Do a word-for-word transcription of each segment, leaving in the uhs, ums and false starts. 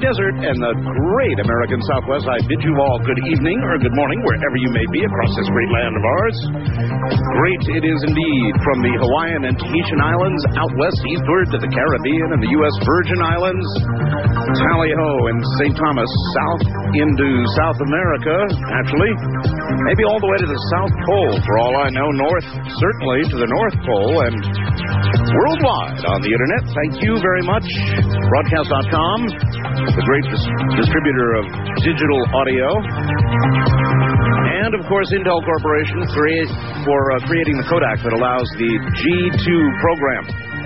desert and the great American Southwest, I bid you all good evening or good morning, wherever you may be across this great land of ours. Great it is indeed, from the Hawaiian and Tahitian Islands out west eastward to the Caribbean and the U S Virgin Islands, tally-ho in Saint Thomas, south into South America, actually, maybe all the way to the South Pole, for all I know, north, certainly to the North Pole, and worldwide on the Internet. Thank you very much. Broadcast dot com, the great dis- distributor of digital audio. And, of course, Intel Corporation create, for uh, creating the Kodak that allows the G two program.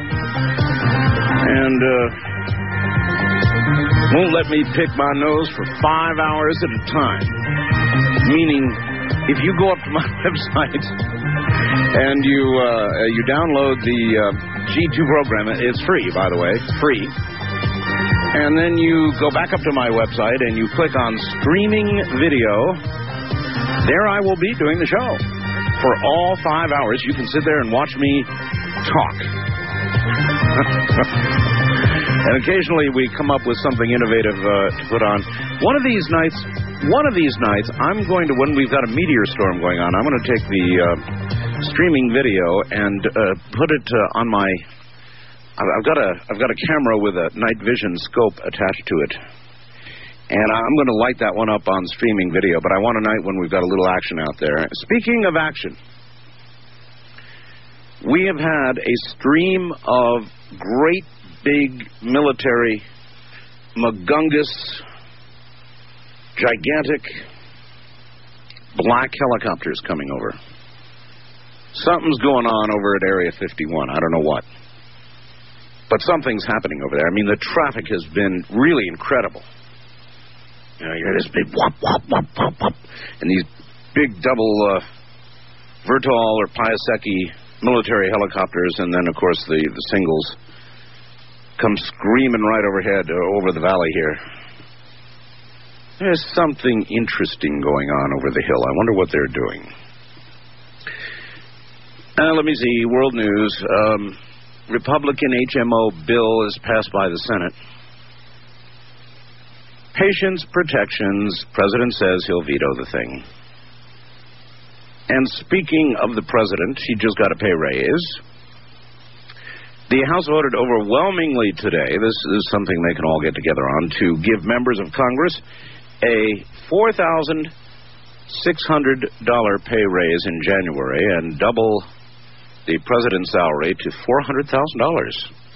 And uh, won't let me pick my nose for five hours at a time. Meaning, if you go up to my website and you uh, you download the uh, G two program, it's free, by the way, free. And then you go back up to my website and you click on streaming video. There I will be doing the show for all five hours. You can sit there and watch me talk. And occasionally we come up with something innovative uh, to put on. One of these nights, one of these nights, I'm going to, when we've got a meteor storm going on, I'm going to take the uh, streaming video and uh, put it uh, on my. I've got a I've got a camera with a night vision scope attached to it, and I'm going to light that one up on streaming video. But I want a night when we've got a little action out there. Speaking of action, we have had a stream of great big military, Magungus, gigantic black helicopters coming over. Something's going on over at Area fifty-one. I don't know what. But something's happening over there. I mean, the traffic has been really incredible. You know, you hear this big whop, whop, whop, whop, whop, and these big double uh, Vertol or Piasecki military helicopters, and then, of course, the, the singles come screaming right overhead, uh, over the valley here. There's something interesting going on over the hill. I wonder what they're doing. Uh, let me see. World news. Um... Republican H M O bill is passed by the Senate. Patients, protections. President says he'll veto the thing. And speaking of the president, he just got a pay raise. The House voted overwhelmingly today, this is something they can all get together on, to give members of Congress a four thousand six hundred dollars pay raise in January and double the president's salary to four hundred thousand dollars.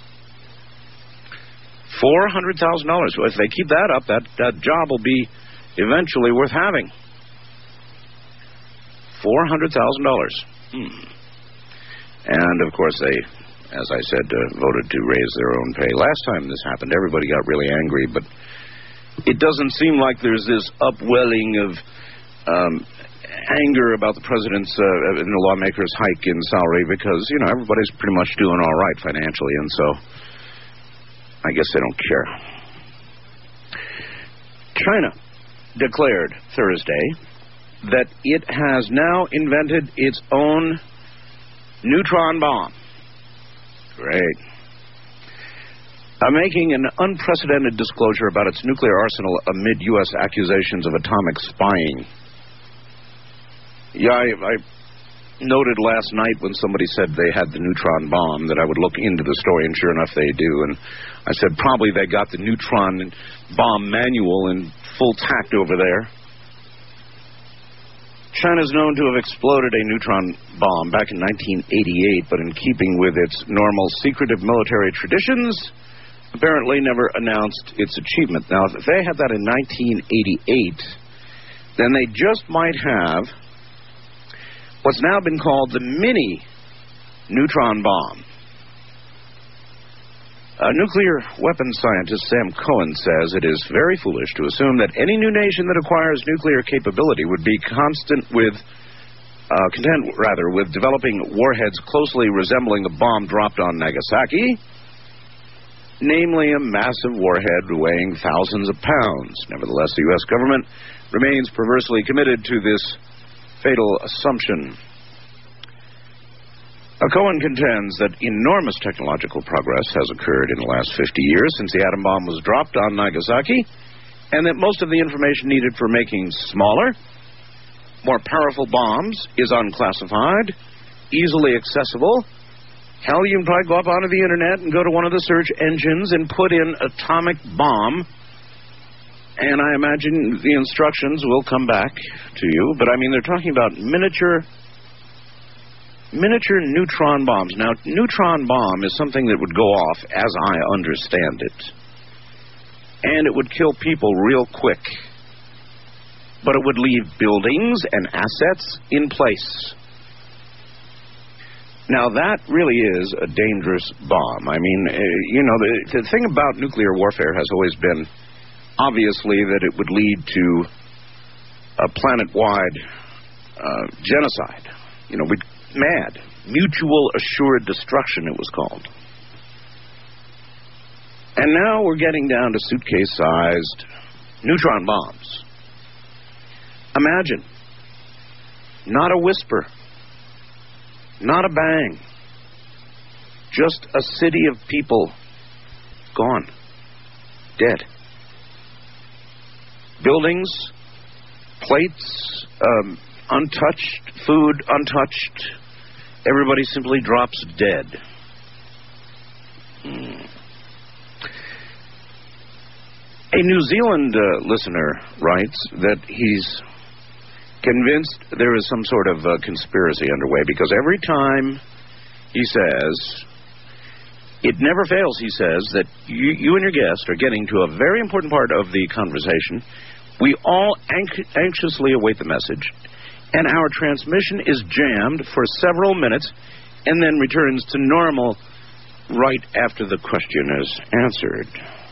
four hundred thousand dollars. Well, if they keep that up, that, that job will be eventually worth having. four hundred thousand dollars. Hmm. And, of course, they, as I said, uh, voted to raise their own pay. Last time this happened, everybody got really angry, but it doesn't seem like there's this upwelling of Um, anger about the president's uh, and the lawmakers' hike in salary because, you know, everybody's pretty much doing all right financially, and so I guess they don't care. China declared Thursday that it has now invented its own neutron bomb. Great. Uh, making an unprecedented disclosure about its nuclear arsenal amid U S accusations of atomic spying. Yeah, I, I noted last night when somebody said they had the neutron bomb that I would look into the story, and sure enough they do. And I said probably they got the neutron bomb manual in full tact over there. China is known to have exploded a neutron bomb back in nineteen eighty-eight, but in keeping with its normal secretive military traditions, apparently never announced its achievement. Now, if they had that in nineteen eighty-eight, then they just might have what's now been called the mini neutron bomb. A nuclear weapons scientist Sam Cohen says it is very foolish to assume that any new nation that acquires nuclear capability would be constant with, uh, content rather, with developing warheads closely resembling the bomb dropped on Nagasaki, namely a massive warhead weighing thousands of pounds. Nevertheless, the U S government remains perversely committed to this fatal assumption. Cohen contends that enormous technological progress has occurred in the last fifty years since the atom bomb was dropped on Nagasaki, and that most of the information needed for making smaller, more powerful bombs is unclassified, easily accessible. Hell, you can probably go up onto the internet and go to one of the search engines and put in atomic bomb, and I imagine the instructions will come back to you. But I mean, they're talking about miniature miniature neutron bombs. Now, neutron bomb is something that would go off, as I understand it, and it would kill people real quick, but it would leave buildings and assets in place. Now, that really is a dangerous bomb. I mean, uh, you know, the, the thing about nuclear warfare has always been, obviously, that it would lead to a planet-wide uh, genocide. You know, we'd mad. Mutual assured destruction, it was called. And now we're getting down to suitcase-sized neutron bombs. Imagine. Not a whisper. Not a bang. Just a city of people gone. Dead. Buildings, plates, um, untouched, food untouched. Everybody simply drops dead. Hmm. A New Zealand uh, listener writes that he's convinced there is some sort of uh, conspiracy underway, because every time he says, it never fails, he says, that you, you and your guest are getting to a very important part of the conversation. We all anx- anxiously await the message, and our transmission is jammed for several minutes and then returns to normal right after the question is answered.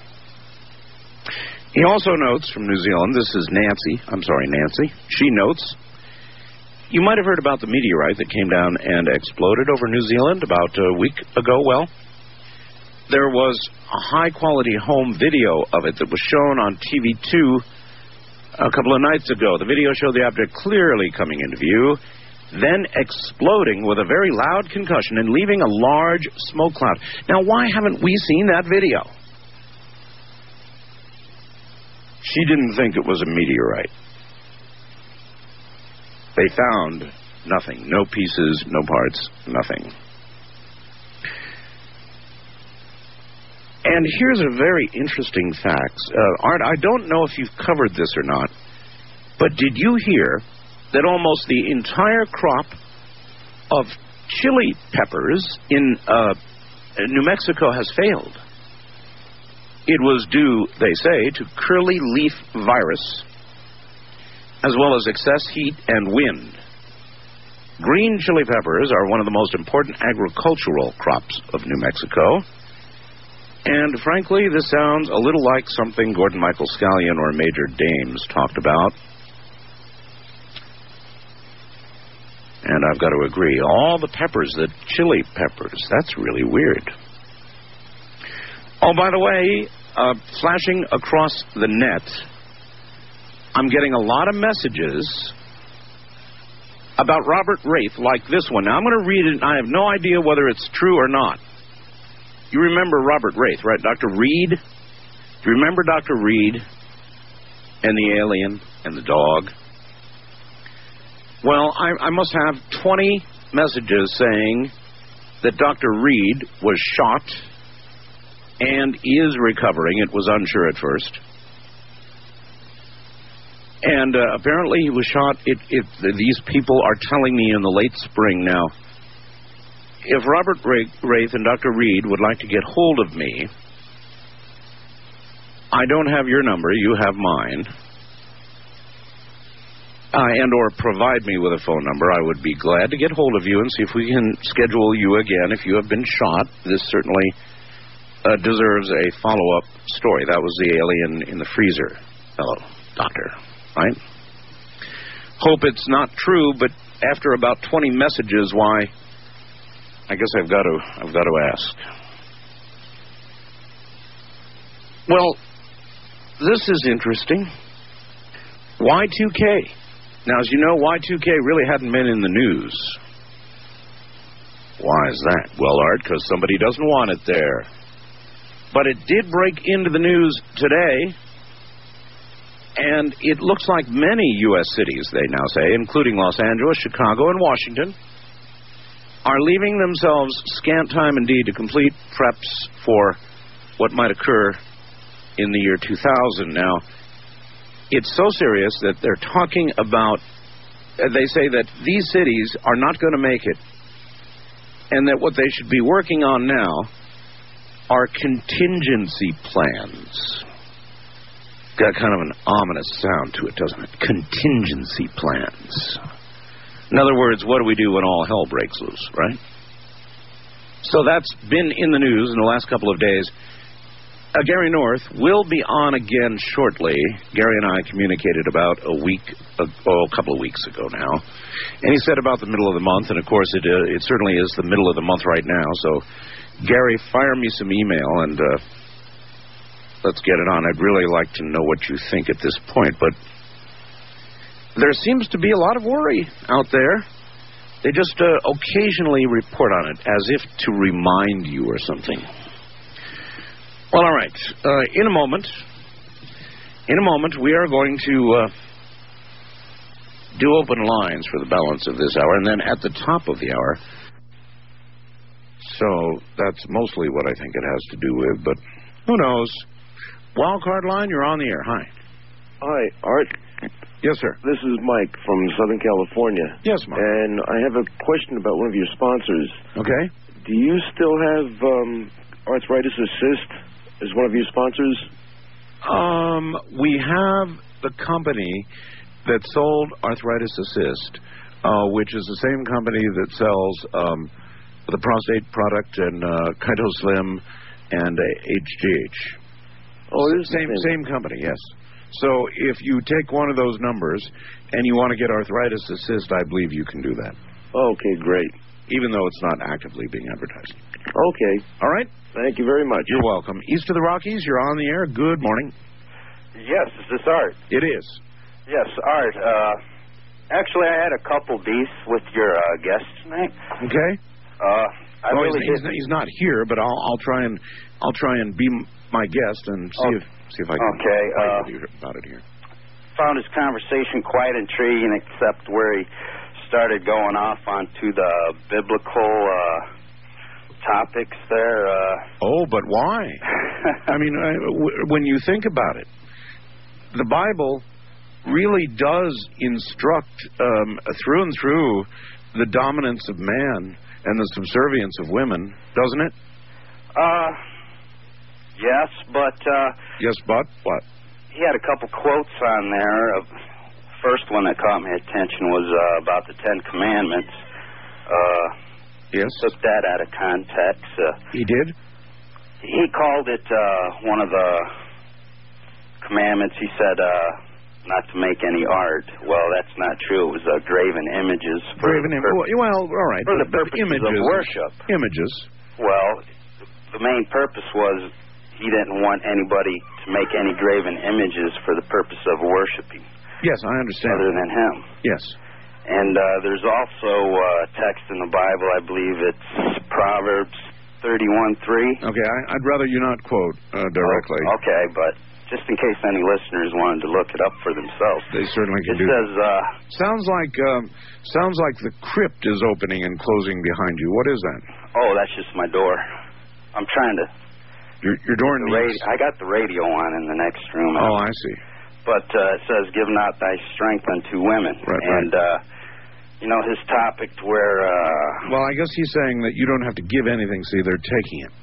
He also notes from New Zealand, this is Nancy, I'm sorry, Nancy, she notes, you might have heard about the meteorite that came down and exploded over New Zealand about a week ago. Well, there was a high-quality home video of it that was shown on T V two a couple of nights ago. The video showed the object clearly coming into view, then exploding with a very loud concussion and leaving a large smoke cloud. Now, why haven't we seen that video? She didn't think it was a meteorite. They found nothing. No pieces, no parts, nothing. And here's a very interesting fact. Uh, Art, I don't know if you've covered this or not, but did you hear that almost the entire crop of chili peppers in uh, New Mexico has failed? It was due, they say, to curly leaf virus, as well as excess heat and wind. Green chili peppers are one of the most important agricultural crops of New Mexico. And frankly, this sounds a little like something Gordon Michael Scallion or Major Dames talked about. And I've got to agree, all the peppers, the chili peppers, that's really weird. Oh, by the way, uh, flashing across the net, I'm getting a lot of messages about Robert Wraith like this one. Now, I'm going to read it, and I have no idea whether it's true or not. You remember Robert Wraith, right? Doctor Reed? Do you remember Doctor Reed and the alien and the dog? Well, I, I must have twenty messages saying that Doctor Reed was shot and is recovering. It was unsure at first. And uh, apparently he was shot. It, it, these people are telling me in the late spring now. If Robert Wraith and Doctor Reed would like to get hold of me, I don't have your number. You have mine. Uh, and or provide me with a phone number. I would be glad to get hold of you and see if we can schedule you again. If you have been shot, this certainly uh, deserves a follow-up story. That was the alien in the freezer. Hello, doctor. Right? Hope it's not true, but after about twenty messages, why, I guess I've got to I've got to ask. Well, this is interesting. Y two K. Now, as you know, Y two K really hadn't been in the news. Why is that? Well, Art, because somebody doesn't want it there. But it did break into the news today, and it looks like many U S cities, they now say, including Los Angeles, Chicago, and Washington, are leaving themselves scant time indeed to complete preps for what might occur in the year two thousand. Now, it's so serious that they're talking about, they say that these cities are not going to make it, and that what they should be working on now are contingency plans. Got kind of an ominous sound to it, doesn't it? Contingency plans. In other words, what do we do when all hell breaks loose, right? So that's been in the news in the last couple of days. Uh, Gary North will be on again shortly. Gary and I communicated about a week, uh, oh, a couple of weeks ago now. And he said about the middle of the month, and of course it, uh, it certainly is the middle of the month right now. So, Gary, fire me some email and uh, let's get it on. I'd really like to know what you think at this point. But there seems to be a lot of worry out there. They just uh, occasionally report on it as if to remind you or something. Well, all right. Uh, in a moment, in a moment, we are going to uh, do open lines for the balance of this hour, and then at the top of the hour. So that's mostly what I think it has to do with, but who knows? Wildcard line, you're on the air. Hi. Hi, Art. Yes, sir. This is Mike from Southern California. Yes, Mike. And I have a question about one of your sponsors. Okay. Do you still have um, Arthritis Assist as one of your sponsors? Um, we have the company that sold Arthritis Assist, uh, which is the same company that sells um, the prostate product and uh, Kaito Slim and uh, H G H. Oh, it is same the same. same company, yes. So if you take one of those numbers and you want to get Arthritis Assist, I believe you can do that. Okay, great. Even though it's not actively being advertised. Okay. All right? Thank you very much. You're welcome. East of the Rockies, you're on the air. Good morning. Yes, is this Art? It is. Yes, Art. Uh, actually, I had a couple beefs with your uh, guest tonight. Okay. Uh, I well, really he's, did. he's, he's not here, but I'll, I'll try and I'll try and be my guest and see oh, if see if I can okay, talk uh, with you about it here. Found his conversation quite intriguing, except where he started going off onto the biblical uh, topics there. Uh... Oh, but why? I mean, I, w- when you think about it, the Bible really does instruct um, through and through the dominance of man and the subservience of women, doesn't it? Uh, yes, but... Uh, yes, but what? He had a couple quotes on there. First one that caught my attention was uh, about the Ten Commandments. Uh, yes. Took that out of context. Uh, he did? He called it uh, one of the commandments. He said uh, not to make any art. Well, that's not true. It was uh, graven images. For graven images. Well, all right. For but, the purposes images, of worship. Images. Well, the main purpose was he didn't want anybody to make any graven images for the purpose of worshiping. Yes, I understand. Other than him. Yes. And uh, there's also a text in the Bible, I believe it's Proverbs thirty-one three. Okay, I, I'd rather you not quote uh, directly. Oh, okay, but just in case any listeners wanted to look it up for themselves. They certainly can it do says, that. Uh, sounds like um, sounds like the crypt is opening and closing behind you. What is that? Oh, that's just my door. I'm trying to... Your, your door needs... I got the radio on in the next room. Oh, I see. But uh, it says, give not thy strength unto women. Right, and, right. Uh, you know, his topic to where... Uh, well, I guess he's saying that you don't have to give anything, see, they're taking it.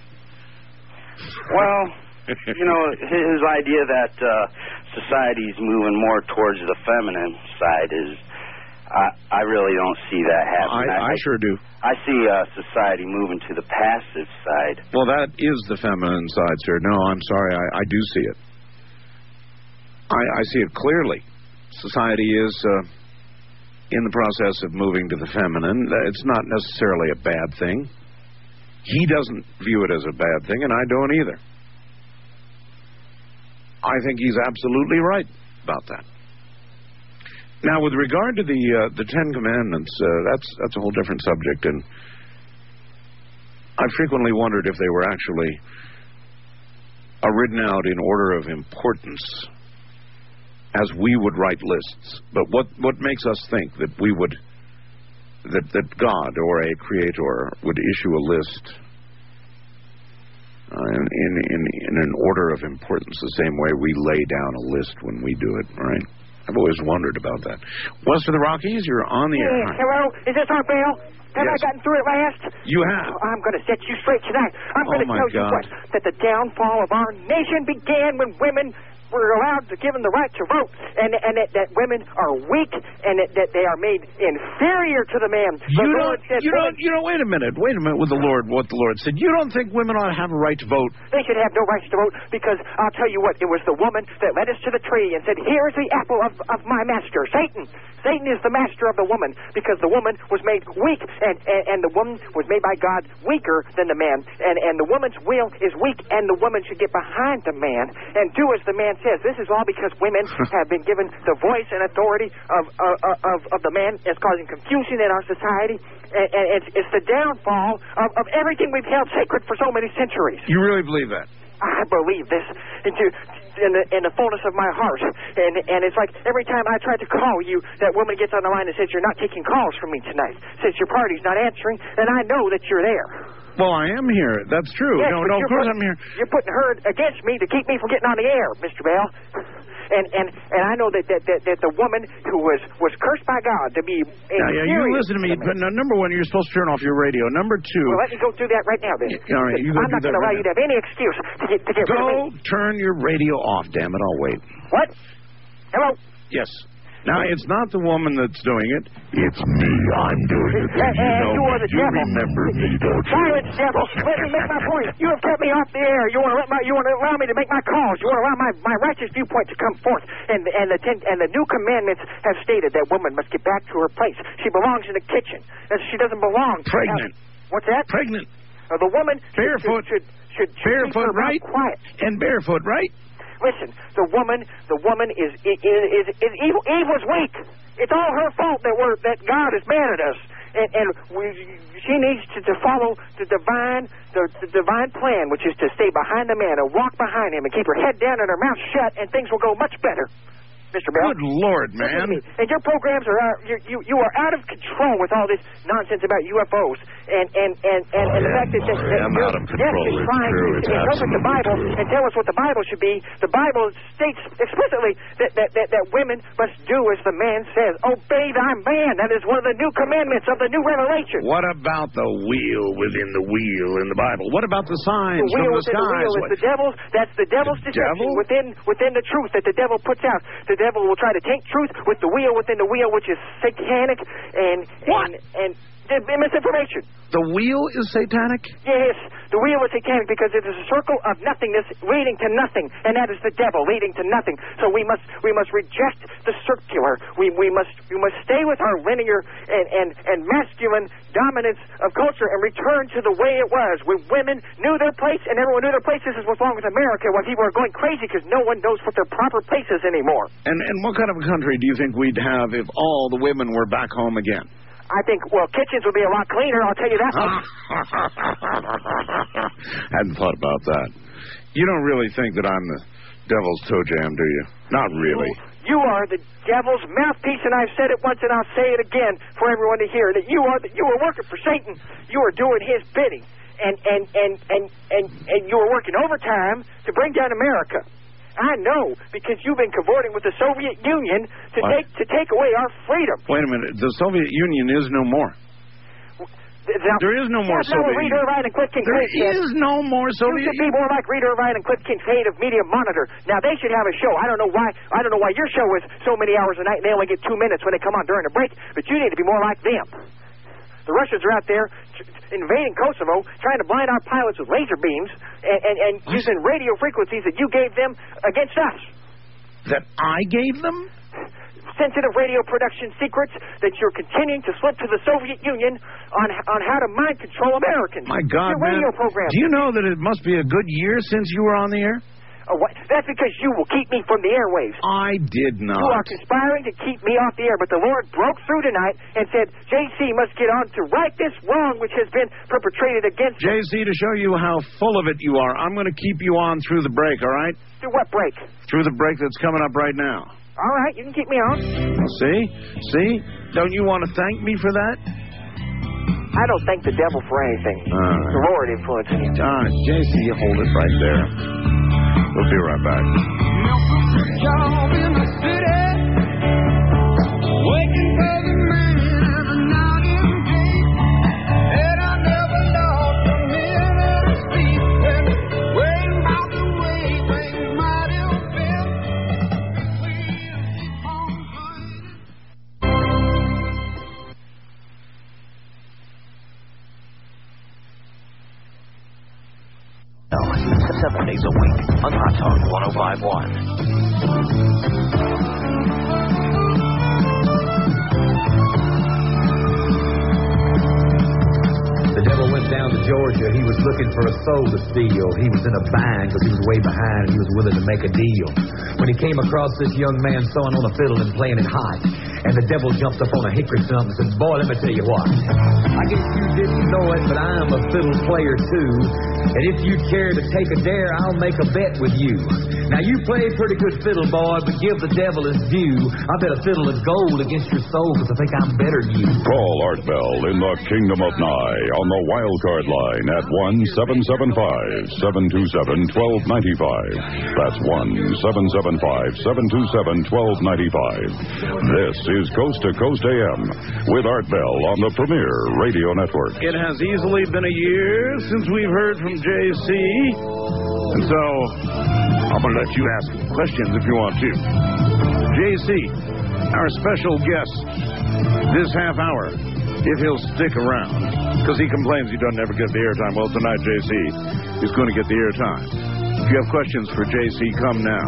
Well, you know, his idea that uh, society's moving more towards the feminine side is... I, I really don't see that happening. I, I, I sure do. I see uh, society moving to the passive side. Well, that is the feminine side, sir. No, I'm sorry. I, I do see it. I, I see it clearly. Society is uh, in the process of moving to the feminine. It's not necessarily a bad thing. He doesn't view it as a bad thing, and I don't either. I think he's absolutely right about that. Now, with regard to the uh, the Ten Commandments, uh, that's that's a whole different subject, and I frequently wondered if they were actually uh, written out in order of importance, as we would write lists. But what, what makes us think that we would, that, that God or a creator would issue a list uh, in, in, in an order of importance, the same way we lay down a list when we do it, right? I've always wondered about that. West of the Rockies, you're on the air. Hey, hello? Is this our Bill? Have Yes. I gotten through it last? You have. Oh, I'm going to set you straight tonight. I'm Oh, going to my tell you God. what, that the downfall of our nation began when women were allowed to give them the right to vote, and and that, that women are weak, and that, that they are made inferior to the man. The You Lord don't, said you women- don't, you know, wait a minute, wait a minute with the Lord, what the Lord said. You don't think women ought to have a right to vote? They should have no rights to vote because I'll tell you what, it was the woman that led us to the tree and said, here's the apple of, of my master, Satan. Satan is the master of the woman because the woman was made weak and, and, and the woman was made by God weaker than the man. And, and the woman's will is weak and the woman should get behind the man and do as the man says. This is all because women have been given the voice and authority of, of, of, of the man. It's causing confusion in our society. And, and it's, it's the downfall of, of everything we've held sacred for so many centuries. You really believe that? I believe this into in the in the fullness of my heart, and and it's like every time I try to call you, that woman gets on the line and says you're not taking calls from me tonight, says your party's not answering, and I know that you're there. Well, I am here. That's true. Yes, no, but no, of you're course put- I'm here. You're putting her against me to keep me from getting on the air, Mister Bell. And and and I know that that, that, that the woman who was, was cursed by God to be Now, yeah, you inferior listen to me. the But man. no, number one, you're supposed to turn off your radio. Number two, Well, let me go through that right now, then. Yeah, all right, you go I'm do not that going to allow right you to have any excuse to get to get rid of go me. turn your radio off. Damn it, I'll wait. What? Hello. Yes. Now, it's not the woman that's doing it. It's me. I'm doing it. And, and you are the you devil. remember me, don't you? Silence, devil. Let me make my point. You have kept me off the air. You want to let my, you want to allow me to make my calls. You want to allow my, my righteous viewpoint to come forth. And and the ten, and the new commandments have stated that woman must get back to her place. She belongs in the kitchen. And she doesn't belong. Pregnant. Now, what's that? Pregnant. Uh, the woman should- Barefoot. should should, should, should Barefoot, keep her mouth right? quiet. And barefoot, right? Listen, the woman, the woman is is is, is evil. Eve was weak. It's all her fault that we're that God is mad at us, and and we, she needs to, to follow the divine the, the divine plan, which is to stay behind the man and walk behind him and keep her head down and her mouth shut, and things will go much better. Mister Bell. Good Lord, Listen to man. me. And your programs are out, you, you you are out of control with all this nonsense about U F Os and and and, and, Oh, and the yeah, fact that, that, I that am you're out of yes, control. you're It's trying true. to It's interpret the absolutely Bible true. and tell us what the Bible should be. The Bible states explicitly that, that, that, that women must do as the man says. Obey thy man. That is one of the new commandments of the new revelation. What about the wheel within the wheel in the Bible? What about the signs The wheel from the within the skies? wheel is What- the devil's. That's the devil's The deception devil? within within the truth that the devil puts out. The devil will try to taint truth with the wheel within the wheel, which is satanic and What? and and, and misinformation. The wheel is satanic? Yes, the wheel is satanic because it is a circle of nothingness leading to nothing, and that is the devil leading to nothing. So we must we must reject the circular. We we must we must stay with our linear and, and, and masculine dominance of culture and return to the way it was when women knew their place and everyone knew their place. This is what's wrong with America when people are going crazy because no one knows what their proper place is anymore. And and what kind of a country do you think we'd have if all the women were back home again? I think, well, kitchens would be a lot cleaner, I'll tell you that much. Hadn't thought about that. You don't really think that I'm the devil's toe jam, do you? Not really. You are the devil's mouthpiece, and I've said it once, and I'll say it again for everyone to hear, that you are the, you are working for Satan. You are doing his bidding, and and, and, and, and and you are working overtime to bring down America. I know, because you've been cavorting with the Soviet Union to What? take to take away our freedom. Wait a minute. The Soviet Union is no more. Now, There is no more that's not what Soviet Reed Union. Irvine and Cliff There Kincaid said. is no more You Soviet should be Union. more like Reed Irvine and Cliff Kincaid of Media Monitor. Now they should have a show. I don't know why. I don't know why your show is so many hours a night and they only get two minutes when they come on during a break. But you need to be more like them. The Russians are out there invading Kosovo, trying to blind our pilots with laser beams and, and, and using radio frequencies that you gave them against us. That I gave them? Sensitive radio production secrets that you're continuing to slip to the Soviet Union on on how to mind control Americans. My God, Your man. radio program. Do you know that it must be a good year since you were on the air? Uh, what? That's because you will keep me from the airwaves. I did not. You are conspiring to keep me off the air, but the Lord broke through tonight and said, J C must get on to right this wrong which has been perpetrated against J C, to show you how full of it you are, I'm going to keep you on through the break, all right? Through what break? Through the break that's coming up right now. All right, you can keep me on. See? See? Don't you want to thank me for that? I don't thank the devil for anything. All right. The Lord influenced me. All right, J C, you hold it right there. We'll be right back. Job in the city, waiting for the man every night and day, and I never lost a minute of sleep when waiting about the way things might have been. We'll keep on fighting. Seven days a week on Hot Talk one oh five point one. The devil went down to Georgia. He was looking for a soul to steal. He was in a bind because he was way behind and he was willing to make a deal. When he came across this young man sewing on a fiddle and playing it hot, and the devil jumped up on a hickory stump and said, boy, let me tell you what. I guess you didn't know it, but I'm a fiddle player too. And if you'd care to take a dare, I'll make a bet with you. Now, you play pretty good fiddle, boy, but give the devil his due. I bet a fiddle is gold against your soul because I think I'm better than you. Call Art Bell in the Kingdom of Nye on the wild card line at one seven seven five, seven two seven, one two nine five. That's one seven seven five, seven two seven, one two nine five. This is Coast to Coast A M with Art Bell on the Premier Radio Network. It has easily been a year since we've heard from J C, and so I'm going to let you ask questions if you want to. J C, our special guest this half hour, if he'll stick around, because he complains he doesn't ever get the airtime. Well, tonight J C is going to get the airtime. If you have questions for J C, come now.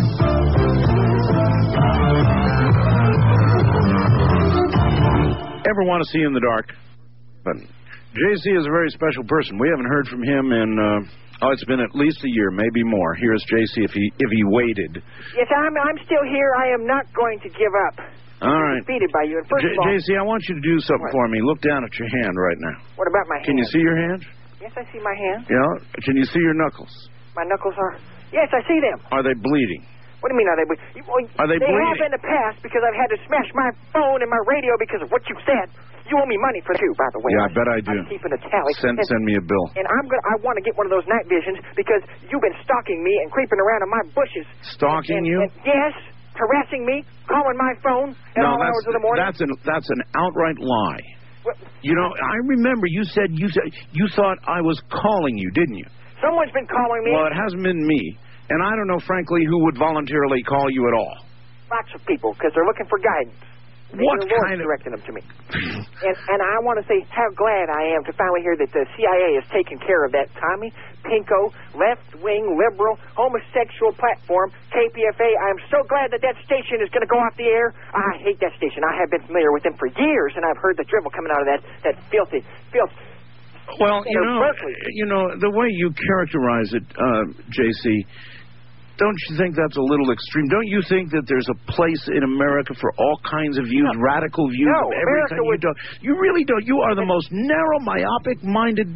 Ever want to see in the dark? But J C is a very special person. We haven't heard from him in, uh, oh, it's been at least a year, maybe more. Here's J C if he if he waited. Yes, I'm I'm still here. I am not going to give up. All right. Defeated by you. And first J- of all, J C, I want you to do something what? for me. Look down at your hand right now. What about my hand? Can you see your hand? Yes, I see my hand. Yeah. Can you see your knuckles? My knuckles are. Yes, I see them. Are they bleeding? What do you mean, are they? ble- You, well, Are they They bleeding? have in the past because I've had to smash my phone and my radio because of what you said. You owe me money for two, by the way. Yeah, I bet I do. I'm keeping a tally. Send and, send me a bill. And I'm gonna. I want to get one of those night visions because you've been stalking me and creeping around in my bushes. Stalking And- you? and- yes, harassing me, calling my phone at No, all that's hours of the morning. that's an that's an outright lie. What- You know, I remember you said you said you thought I was calling you, didn't you? Someone's been calling me. Well, it hasn't been me, and I don't know, frankly, who would voluntarily call you at all. Lots of people because they're looking for guidance. Maybe What the Lord's kind of- directing them to me. and and I want to say how glad I am to finally hear that the C I A has taken care of that Tommy Pinko left-wing liberal homosexual platform K P F A. I am so glad that that station is going to go off the air. I hate that station. I have been familiar with them for years, and I've heard the drivel coming out of that that filthy filth. Well, you Or know, Berkeley. you know the way you characterize it, uh, J C. Don't you think that's a little extreme? Don't you think that there's a place in America for all kinds of views, No. radical views No, of America everything? You would- don't. You really don't. You are the most narrow, myopic-minded.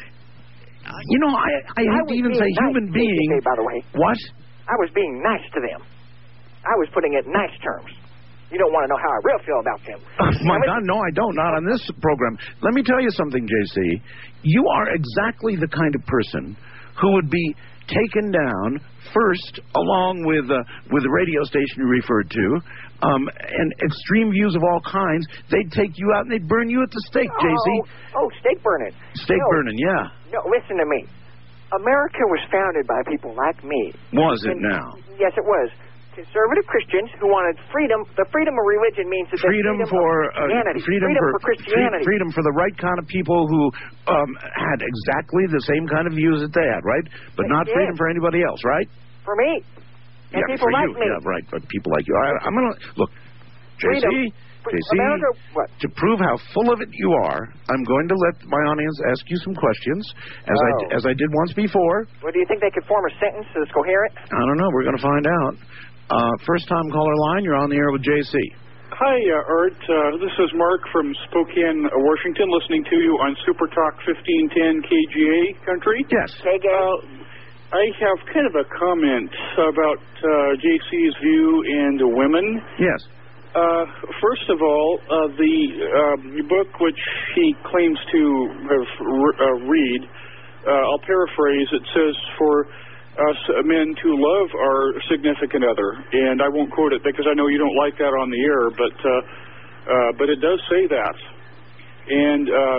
Uh, you know, I I I hate to was even being say nice human to K P F A, being. by the way. What? I was being nice to them. I was putting it in nice terms. You don't want to know how I really feel about them. Oh, my Now, God, no, I don't. Not on this program. Let me tell you something, J C. You are exactly the kind of person who would be taken down first, along with uh, with the radio station you referred to, um, and extreme views of all kinds. They'd take you out and they'd burn you at the stake, J C. Oh, oh, steak burning. Steak no, burning, yeah. No, listen to me. America was founded by people like me. Was it And- now? Yes, it was. Conservative Christians who wanted freedom. The freedom of religion means that there's Freedom, freedom for of uh, Christianity. freedom, freedom for, for Christianity. freedom for the right kind of people who um, had exactly the same kind of views that they had, right? But Yes, not yes. freedom for anybody else, right? For me. And Yeah, people for like you. me. Yeah, right. But people like you. All right, I'm gonna look, J C. Freedom. Pre- J C, America, what? to prove how full of it you are, I'm going to let my audience ask you some questions, as Oh. I as I did once before. Well, do you think they could form a sentence that's coherent? I don't know. We're going to find out. Uh, first time caller line, you're on the air with J C. Hi, uh, Art. Uh, this is Mark from Spokane, uh, Washington, listening to you on Super Talk fifteen ten K G A country. Yes. K G A. Uh, I have kind of a comment about uh, J C's view and women. Yes. Uh, first of all, uh, the uh, book which he claims to have re- uh, read, uh, I'll paraphrase, it says for us men to love our significant other, and I won't quote it because I know you don't like that on the air, but uh, uh, but it does say that. And uh,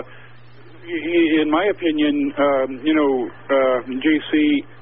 in my opinion, um, you know, uh, J C,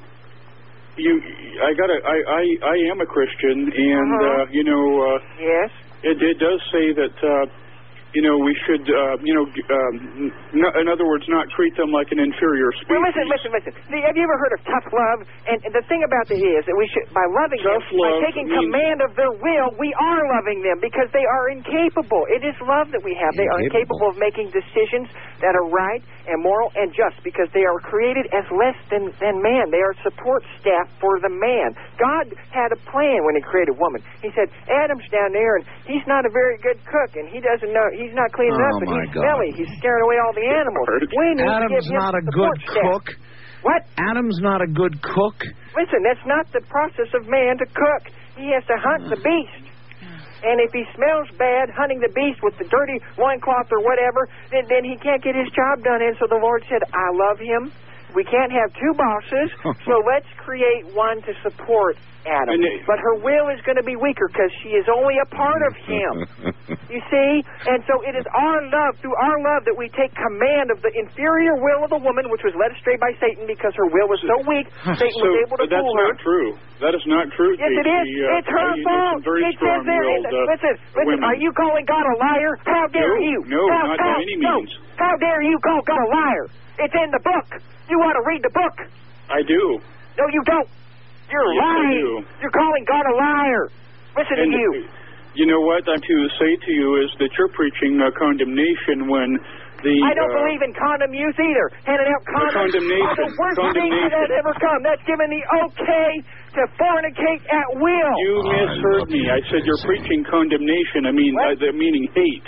you, I gotta, I, I, I am a Christian, and Uh-huh. uh, you know, uh, Yes. it, it does say that, uh, you know, we should, uh, you know, g- um, n- in other words, not treat them like an inferior species. Well, listen, listen, listen. See, have you ever heard of tough love? And and the thing about it is that we should, by loving Tough them, by love taking means- command of their will, we are loving them because they are incapable. It is love that we have. They are Incapable. incapable of making decisions that are right and moral and just because they are created as less than, than man. They are support staff for the man. God had a plan when he created woman. He said, Adam's down there, and he's not a very good cook, and he doesn't know, he's not cleaning Oh, up, and my he's God. smelly. He's scaring away all the animals. We need to give Adam's him not a support good staff. cook. What? Adam's not a good cook. Listen, that's not the process of man to cook. He has to hunt the beast. And if he smells bad hunting the beast with the dirty loincloth or whatever, then, then he can't get his job done. And so the Lord said, I love him. We can't have two bosses, so let's create one to support Adam. And it- But her will is going to be weaker because she is only a part of him. You see? And so it is our love, through our love, that we take command of the inferior will of the woman, which was led astray by Satan because her will was so weak, Satan so was able to that's fool her. not true. That is not true, Yes, J C. it is. Uh, It's her I know fault. some very It says there. strong-willed, in- uh, listen, listen. women. Are you calling God a liar? How dare No, you? no, how, not how, by any no. means. How dare you call God a liar? It's in the book. You ought to read the book. I do. No, you don't. You're Yes, I lying. do. You're calling God a liar. Listen And to you. you know what I'm to say to you is that you're preaching uh, condemnation when the... I don't uh, believe in condom use either. Handing out condoms condemnation. are the worst thing Condemnation. that ever come. That's giving the okay to fornicate at will. You misheard me. I said you're preaching condemnation. I mean, uh, What? the meaning hate.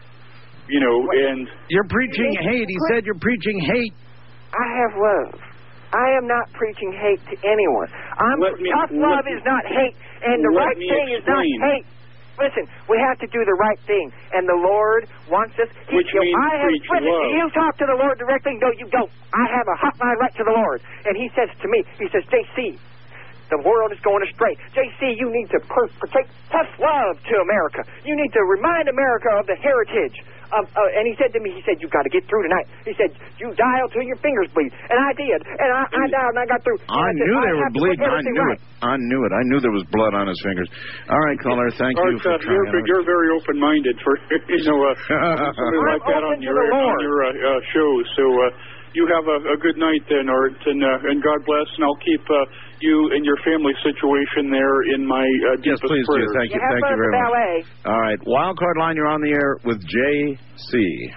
You know, and You're preaching hate. He said you're preaching hate. I have love. I am not preaching hate to anyone. I'm Let me- tough let love me- is not hate, and the let right me thing is not explain. hate. Listen, we have to do the right thing, and the Lord wants us. He, Which you know, means I have, preach listen, love. you talk to the Lord directly. No, you don't. I have a hotline right to the Lord, and He says to me, He says, J C, the world is going astray. J C, you need to per- take tough love to America. You need to remind America of the heritage. Of, uh, and he said to me, he said, you've got to get through tonight. He said, you dial till your fingers bleed. And I did. And I, I dialed and I got through. And I said, knew they I were have to put bleeding. I everything knew right. it. I knew it. I knew there was blood on his fingers. All right, caller. Thank Art, you for uh, trying. you're, out. you're very open-minded for you know uh, something like that open on to your the on Lord. your uh, uh, show. So uh, you have a, a good night then, Art, and uh, and God bless. And I'll keep uh, you and your family situation there in my uh, Yes, deepest please do. prayers. Thank you. You have Thank fun you at very the much. ballet. All right, wild card line. You're on the air with J C.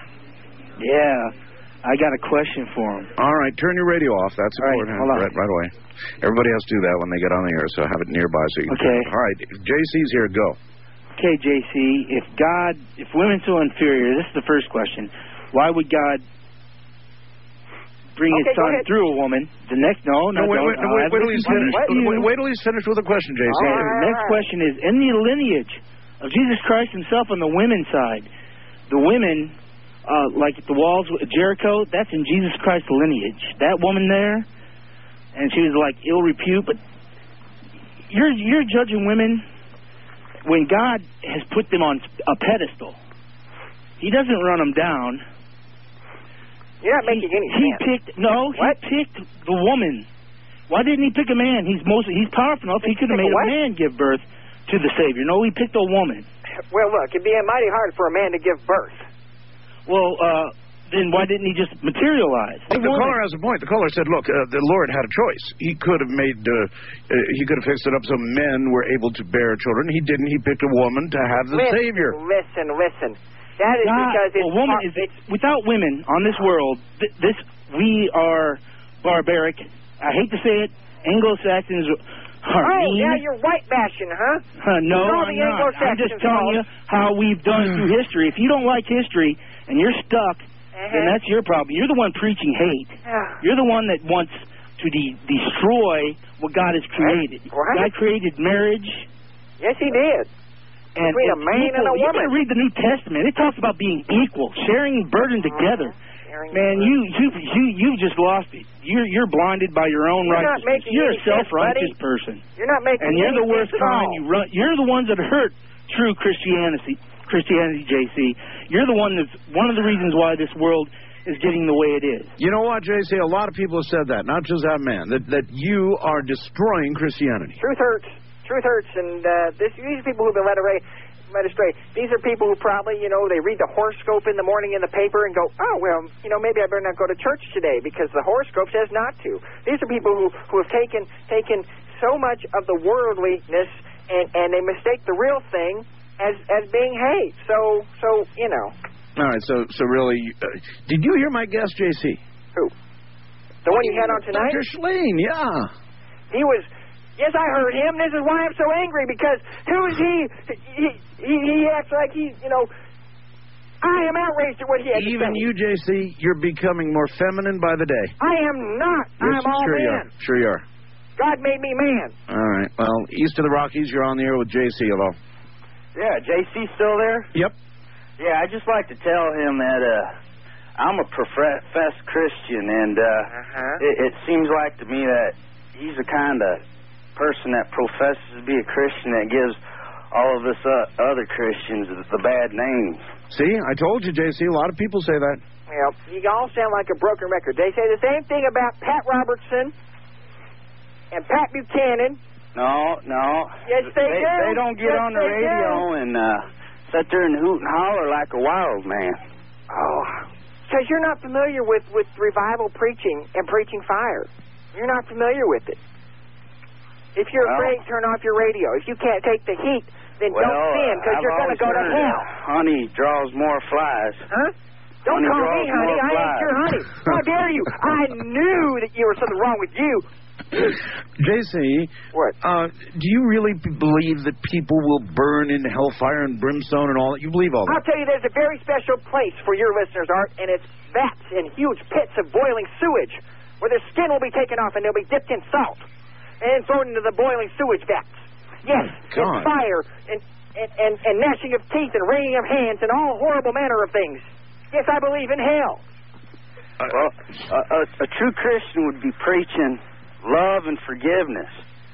Yeah, I got a question for him. All right, turn your radio off. That's All right, important. hold on. Right, right away. Everybody has to do that when they get on the air, so have it nearby so you can. Okay. All right, J C's here. Go. Okay, J C, if God, if women's so inferior, this is the first question. Why would God bring Okay, his go son ahead. through a woman? The next, no, no, No, wait, don't. wait, I'll wait, have wait till to he's listen finished. to you. Wait, wait till he's finished with the question, J C. Okay, All the right, next all right. question is, in the lineage of Jesus Christ himself on the women's side, the women, uh, like the walls of Jericho, that's in Jesus Christ's lineage. That woman there, and she was like ill repute, but you're you're judging women when God has put them on a pedestal. He doesn't run them down. You're not making any He sense. picked no. What? He picked the woman. Why didn't he pick a man? He's most he's powerful enough. He could have Pick a made a what? man give birth to the Savior. No, he picked a woman. Well, look, it'd be mighty hard for a man to give birth. Well, uh, then why didn't he just materialize? The caller has a point. The caller said, look, uh, the Lord had a choice. He could have made, uh, uh, he could have fixed it up so men were able to bear children. He didn't. He picked a woman to have the listen, Savior. Listen, listen. That is God, because it's... a woman is, it's, without women on this world, th- this we are barbaric. I hate to say it. Anglo-Saxons are Oh, mean. yeah, you're white bashing, huh? Uh, no, All I'm the not. I'm just Anglo-Saxons telling you how we've done it through history. If you don't like history and you're stuck, Uh-huh. then that's your problem. You're the one preaching hate. Yeah. You're the one that wants to de- destroy what God has created. Right. God created marriage. Yes, he did. And Between a it's man and equal. a You woman. gotta read the New Testament. It talks about being equal, sharing burden together. Sharing Man, you you you you just lost it. You're you're blinded by your own You're not righteousness. making You're any a self-righteous sense, person, You're not making and you're any the worst sense at kind. all. You run. You're the ones that hurt true Christianity. Christianity, J C. You're the one that's one of the reasons why this world is getting the way it is. You know what, J C? A lot of people have said that, not just that man, that, that you are destroying Christianity. Truth hurts. Truth hurts, and uh, this, these people who've been led away, led astray, these are people who probably, you know, they read the horoscope in the morning in the paper and go, oh, well, you know, maybe I better not go to church today because the horoscope says not to. These are people who, who have taken taken so much of the worldliness and, and they mistake the real thing as as being hate. So, so you know. All right, so so really, uh, did you hear my guest, J C? Who? The one you had on tonight? Doctor Schleen, yeah. He was... Yes, I heard him. This is why I'm so angry, because who is he? He, he, he acts like he, you know, I am outraged at what he has to Even say. you, J C, you're becoming more feminine by the day. I am not. Yes, I'm all sure you man. are. Sure you are. God made me man. All right. Well, east of the Rockies, you're on the air with J C. Hello. Yeah, J C still there? Yep. Yeah, I'd just like to tell him that uh, I'm a professed Christian, and uh, Uh-huh. it, it seems like to me that he's the kind of person that professes to be a Christian that gives all of us uh, other Christians the, the bad names. See, I told you, J C. A lot of people say that. Well, you all sound like a broken record. They say the same thing about Pat Robertson and Pat Buchanan. No, no. Yes, they do. They don't get Yes, on the they radio do. and uh, sit there and hoot and holler like a wild man. Oh, because you're not familiar with, with revival preaching and preaching fire. You're not familiar with it. If you're Well, afraid, turn off your radio. If you can't take the heat, then Well, don't sin, because I've you're going to always go to heard, hell. uh, Honey draws more flies. Huh? Don't Honey call draws me honey. more I ain't flies. your honey. How dare you? I knew that you was something wrong with you. J C, What? uh, do you really b- believe that people will burn in hellfire and brimstone and all that? You believe all I'll that? tell you, there's a very special place for your listeners, Art, and it's vats and huge pits of boiling sewage where their skin will be taken off and they'll be dipped in salt and thrown into the boiling sewage vats. Yes, Oh, and God. fire and, and, and, and gnashing of teeth and wringing of hands and all horrible manner of things. Yes, I believe in hell. Well, a, a, a true Christian would be preaching love and forgiveness.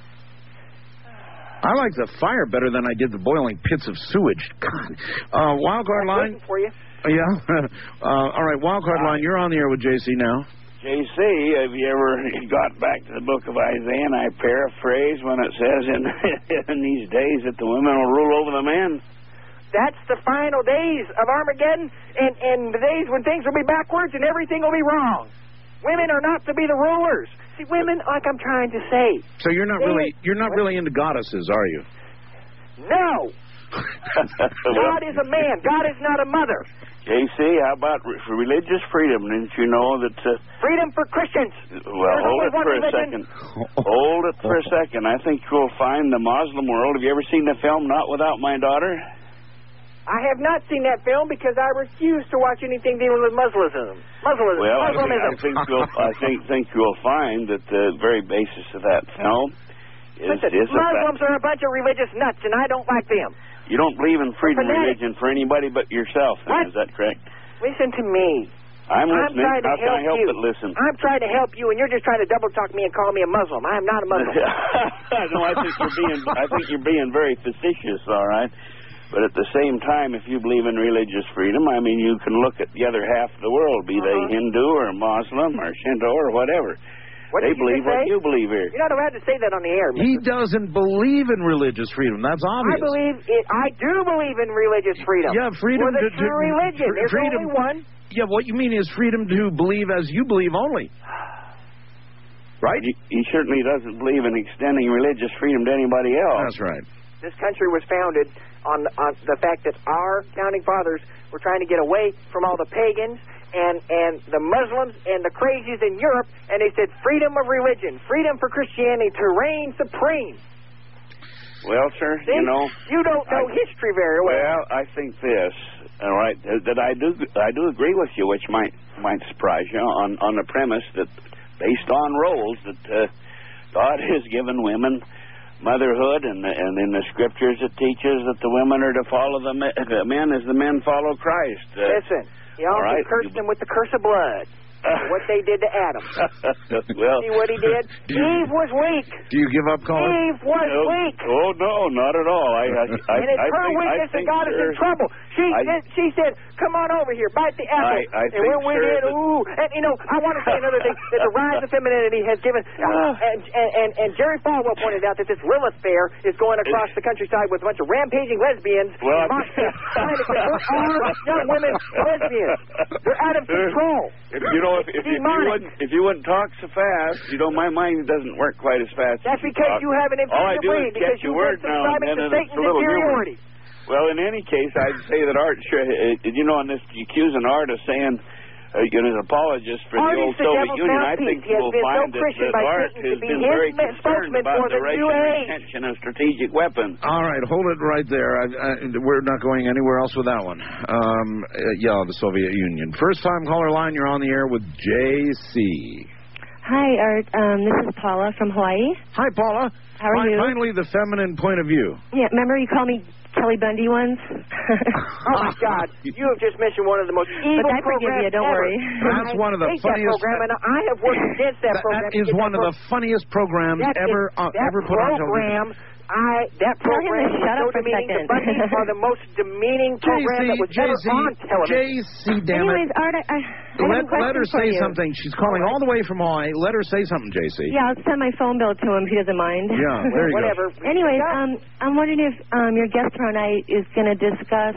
I like the fire better than I did the boiling pits of sewage. God. Uh, wild card I'm line? waiting for you. Uh, yeah. uh, all right, wild card line. You're on the air with J C now. J C, have you ever got back to the book of Isaiah, and I paraphrase when it says in, in these days that the women will rule over the men? That's the final days of Armageddon, and, and the days when things will be backwards and everything will be wrong. Women are not to be the rulers. See, women, like I'm trying to say. So you're not They- really you're not really into goddesses, are you? No. God is a man. God is not a mother. J C, how about re- for religious freedom? Didn't you know that... Uh, Freedom for Christians. well, There's hold only it one for a religion. second. Hold it for a second. I think you'll find the Muslim world. Have you ever seen the film Not Without My Daughter? I have not seen that film because I refuse to watch anything dealing with Muslimism. Muslimism. Well, I Muslimism. think, I think you'll I think think you'll find that the very basis of that film is, Listen, is the fact Muslims are a bunch of religious nuts, and I don't like them. you don't believe in freedom of Fanatic. religion for anybody but yourself. Then, What? is that correct? Listen to me. I'm I'm listening. trying to How can help I help you. but listen? I'm trying to help you, and you're just trying to double talk me and call me a Muslim. I am not a Muslim. no, I think you're being I think you're being very facetious, all right. But at the same time, if you believe in religious freedom, I mean, you can look at the other half of the world, be Uh-huh. they Hindu or Muslim or Shinto or whatever. What they did you believe just what say? you believe here. You're not allowed to say that on the air, He mister. doesn't believe in religious freedom. That's I obvious. believe it. I do believe in religious freedom. Yeah, freedom For the to- true to- religion. fr- There's freedom- only one. Yeah, what you mean is freedom to believe as you believe only. Right? He, he certainly doesn't believe in extending religious freedom to anybody else. That's right. This country was founded on, on the fact that our founding fathers were trying to get away from all the pagans and, and the Muslims and the crazies in Europe, and they said freedom of religion, freedom for Christianity to reign supreme. Well, sir, See? you know... You don't know I, history very well. Well, I think this, all right, that I do I do agree with you, which might might surprise you, on, on the premise that, based on roles, that uh, God has given women motherhood, and and in the scriptures it teaches that the women are to follow the men as the men follow Christ. Uh, Listen, he also right. cursed them with the curse of blood. What they did to Adam. Well, See what he did? Do you, Eve was weak. Do you give up, caller? Eve was no, weak. Oh, no, not at all. I, I, I, and it's I her think, weakness I think, that got us sir, in trouble. She I, did, she said, come on over here, bite the apple. I, I and think, when we sir, did, that... ooh. And, you know, I want to say another thing, that the rise of femininity has given, uh, and, and, and, and Jerry Falwell pointed out that this Lilith Fair is going across the countryside with a bunch of rampaging lesbians well, and mosh pits trying to convert our young women lesbians. They're out of control. If, you know, if, if, if, you wouldn't, if you wouldn't talk so fast, you know, my mind doesn't work quite as fast. That's as you because talk. you have an All I inferior do brain, is because catch a you've word been now and subscribing then, to and it's Satan's a little inferiority. humorous. Well, in any case, I'd say that Art, sure, uh, you know, on this accusing Art of saying, uh, you know, an apologist for Art the old is the Soviet devil's Union, I mouthpiece. think He has we'll been find so that, Christian that by Art Satan to has be been his very ma- concerned spokesman about for the the Russian New Age. retention of strategic weapons. All right, hold it right there. I, I, we're not going anywhere else with that one. Um, uh, yeah, the Soviet Union. First time caller line, you're on the air with J C. Hi, Art. Um, this is Paula from Hawaii. Hi, Paula. How are Fin- you? Finally, the feminine point of view. Yeah, remember you called me Kelly Bundy once? Oh, my God. You have just mentioned one of the most evil But I forgive programs you, don't ever. worry. That's I one of the hate funniest- that program, and I have worked against that, That, program. that is That one of pro- the funniest programs that ever is, uh, that ever put on television. program, I, that Tell him to program shut was up so for a demeaning. second. The Bundys are the most demeaning program that was ever on television. J C, damn Anyways, it. Art, I, I have Let, a question let her for say you. something. She's calling all the way from Hawaii. Let her say something, J C. Yeah, I'll send my phone bill to him if he doesn't mind. Yeah, there you Whatever. go. Anyways, um, I'm wondering if um, your guest tomorrow night is going to discuss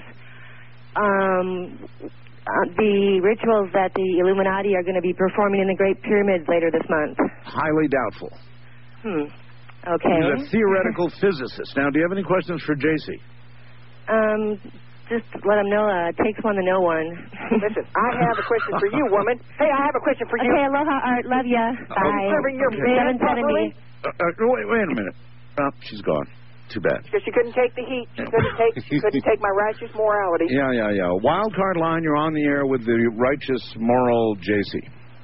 um, uh, the rituals that the Illuminati are going to be performing in the Great Pyramids later this month. Highly doubtful. Hmm. Okay. He's a theoretical physicist. Now, do you have any questions for J C? Um, just let him know. Uh, takes one to know one. Listen, I have a question for you, woman. Hey, I have a question for you. Okay, aloha, Art. Love ya. Bye. Are you serving your Okay. man seven seventy. Uh, uh, wait, wait a minute. Oh, she's gone. Too bad. Because she couldn't take the heat. She couldn't take. She couldn't take my righteous morality. Yeah, yeah, yeah. Wild card line, you're on the air with the righteous, moral J C.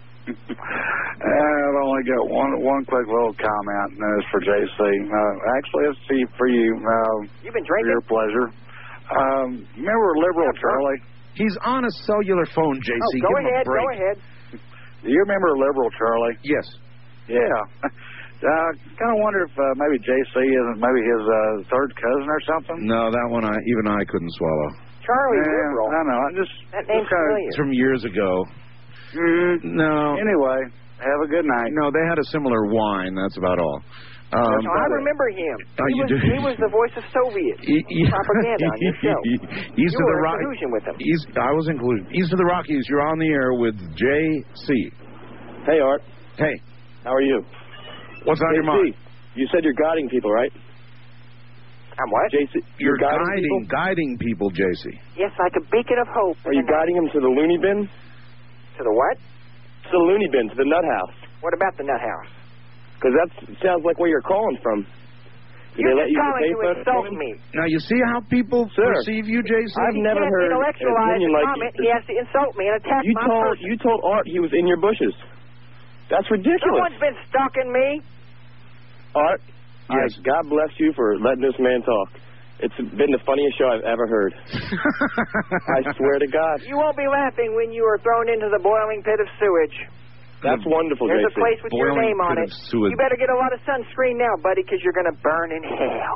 I've only got one one quick little comment, and it's for J C. Uh, actually, it's to- for you. Uh, You've been for drinking. your pleasure. Um, remember Liberal Yeah, Charlie? He's on a cellular phone, J C. Oh, go Give him ahead. a break. Go ahead. Do you remember Liberal Charlie? Yes. Yeah. I kind of wonder if uh, maybe J C isn't maybe his uh, third cousin or something. No, that one I even I couldn't swallow. Charlie Yeah, Liberal. I know. I just That name's just kinda- familiar. It's from years ago. Mm, No. Anyway, have a good night. No, they had a similar wine. That's about all. Um, No, I remember him. Oh, he, you was, do? he was the voice of Soviet he- he- propaganda on your show. East You of the were in Rock- collusion with him. East, I was included. East of the Rockies, you're on the air with J C. Hey, Art. Hey, How are you? what's on your mind? You said you're guiding people, right? I'm what? J C, You're guiding, guiding, people? guiding people, J C. Yes, like a beacon of hope. Are you guiding them to the loony bin? To the what? To the loony bin, to the nut house. What about the nut house? Because that sounds like where you're calling from. Did You're they let just you calling pay to for it? insult me. Now, you see how people Sir, perceive you, J C? I've He never can't heard an intellectualize opinion a like comment. you. He has to insult me and attack You my told person. you told Art he was in your bushes. That's ridiculous. Someone's been stalking me. Art, Yes. I, God bless you for letting this man talk. It's been the funniest show I've ever heard. I swear to God. You won't be laughing when you are thrown into the boiling pit of sewage. That's wonderful, There's J C. a place with your Boiling name on pit it. of sewage. You better get a lot of sunscreen now, buddy, because you're going to burn in hell.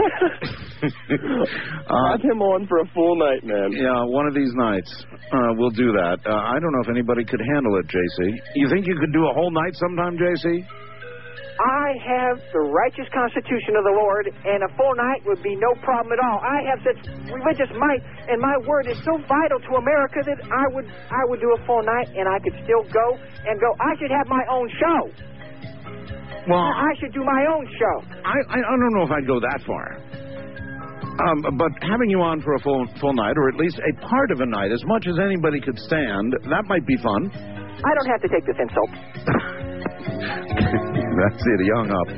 uh, Have him on for a full night, man. yeah, one of these nights uh, we'll do that. Uh, I don't know if anybody could handle it, J C. You think you could do a whole night sometime, J C? I have the righteous constitution of the Lord, and a full night would be no problem at all. I have such religious might, and my word is so vital to America that I would I would do a full night, and I could still go and go. I should have my own show. Well, I should do my own show. I, I I don't know if I'd go that far. Um, but having you on for a full full night, or at least a part of a night, as much as anybody could stand, that might be fun. I don't have to take this insult. That's it. He hung up.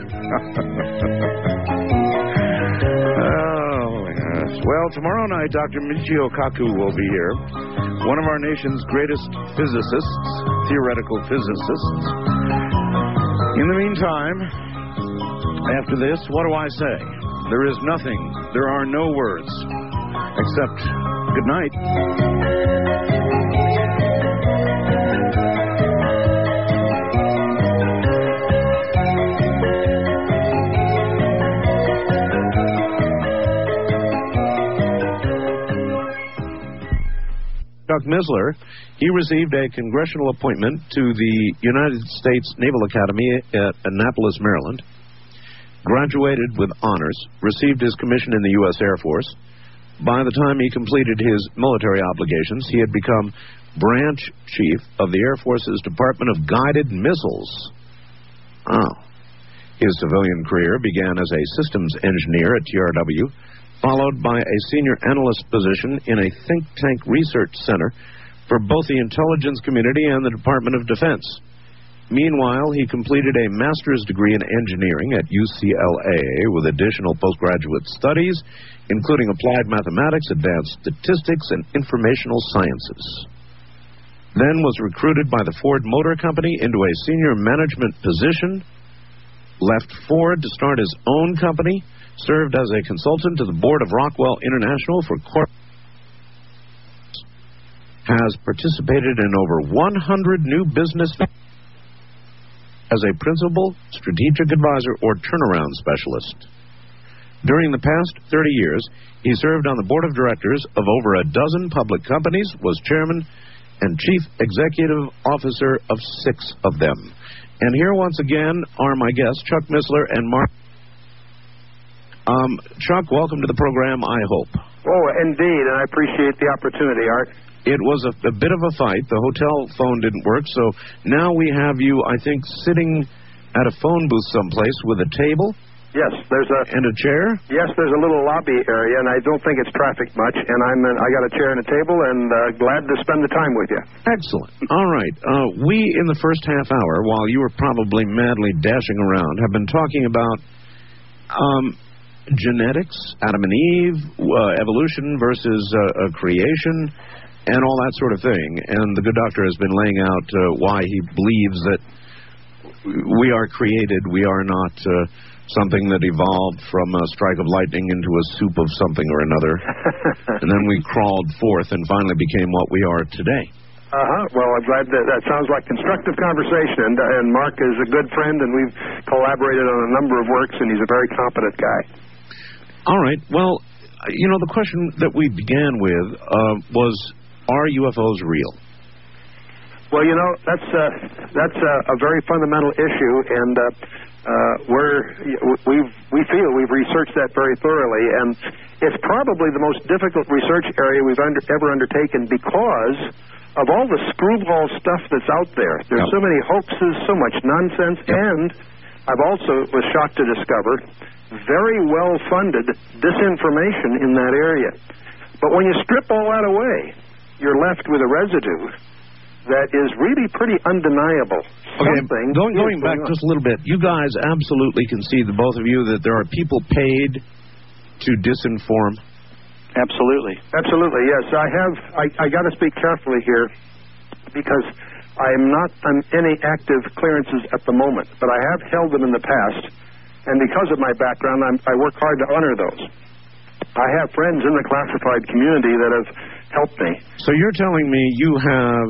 Oh, yes. Well, tomorrow night, Doctor Michio Kaku will be here. One of our nation's greatest physicists, theoretical physicists. In the meantime, after this, what do I say? There is nothing. There are no words. Except good night. Chuck Missler, he received a congressional appointment to the United States Naval Academy at Annapolis, Maryland, graduated with honors, received his commission in the U S Air Force. By the time he completed his military obligations, he had become branch chief of the Air Force's Department of Guided Missiles. Oh. His civilian career began as a systems engineer at T R W, followed by a senior analyst position in a think tank research center for both the intelligence community and the Department of Defense. Meanwhile, he completed a master's degree in engineering at U C L A with additional postgraduate studies, including applied mathematics, advanced statistics, and informational sciences. Then was recruited by the Ford Motor Company into a senior management position, left Ford to start his own company, served as a consultant to the board of Rockwell International for corporate, has participated in over one hundred new business as a principal, strategic advisor, or turnaround specialist. During the past thirty years, he served on the board of directors of over a dozen public companies, was chairman and chief executive officer of six of them. And here once again are my guests, Chuck Missler and Mark. Um, Chuck, welcome to the program, I hope. Oh, indeed, and I appreciate the opportunity, Art. It was a, a bit of a fight. The hotel phone didn't work, so now we have you, I think, sitting at a phone booth someplace with a table. Yes, there's a... And a chair? Yes, there's a little lobby area, and I don't think it's traffic much, and I'm in, I got a chair and a table, and uh, glad to spend the time with you. Excellent. All right. Uh, we, in the first half hour, while you were probably madly dashing around, have been talking about... Um, genetics, Adam and Eve, uh, evolution versus uh, uh, creation, and all that sort of thing. And the good doctor has been laying out uh, why he believes that we are created, we are not uh, something that evolved from a strike of lightning into a soup of something or another. And then we crawled forth and finally became what we are today. Uh-huh. Well, I'm glad that that sounds like constructive conversation. And, and Mark is a good friend, and we've collaborated on a number of works, and he's a very competent guy. All right. Well, you know, the question that we began with uh, was, are U F Os real? Well, you know, that's uh, that's uh, a very fundamental issue, and uh, uh, we're we've we feel we've researched that very thoroughly, and it's probably the most difficult research area we've under, ever undertaken because of all the screwball stuff that's out there. There's so many hoaxes, so much nonsense, and I've also was shocked to discover very well-funded disinformation in that area. But when you strip all that away, you're left with a residue that is really pretty undeniable. Okay, going, going back on. just a little bit, you guys absolutely concede, the both of you, that there are people paid to disinform? Absolutely. Absolutely, yes. I have, I, I got to speak carefully here because I am not on any active clearances at the moment, but I have held them in the past. And because of my background, I'm, I work hard to honor those. I have friends in the classified community that have helped me. So you're telling me you have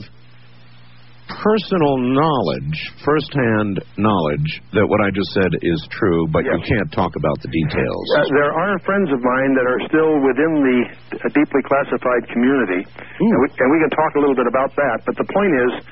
personal knowledge, firsthand knowledge, that what I just said is true, but yes. You can't talk about the details. Uh, there are friends of mine that are still within the uh, deeply classified community, and we, and we can talk a little bit about that. But the point is,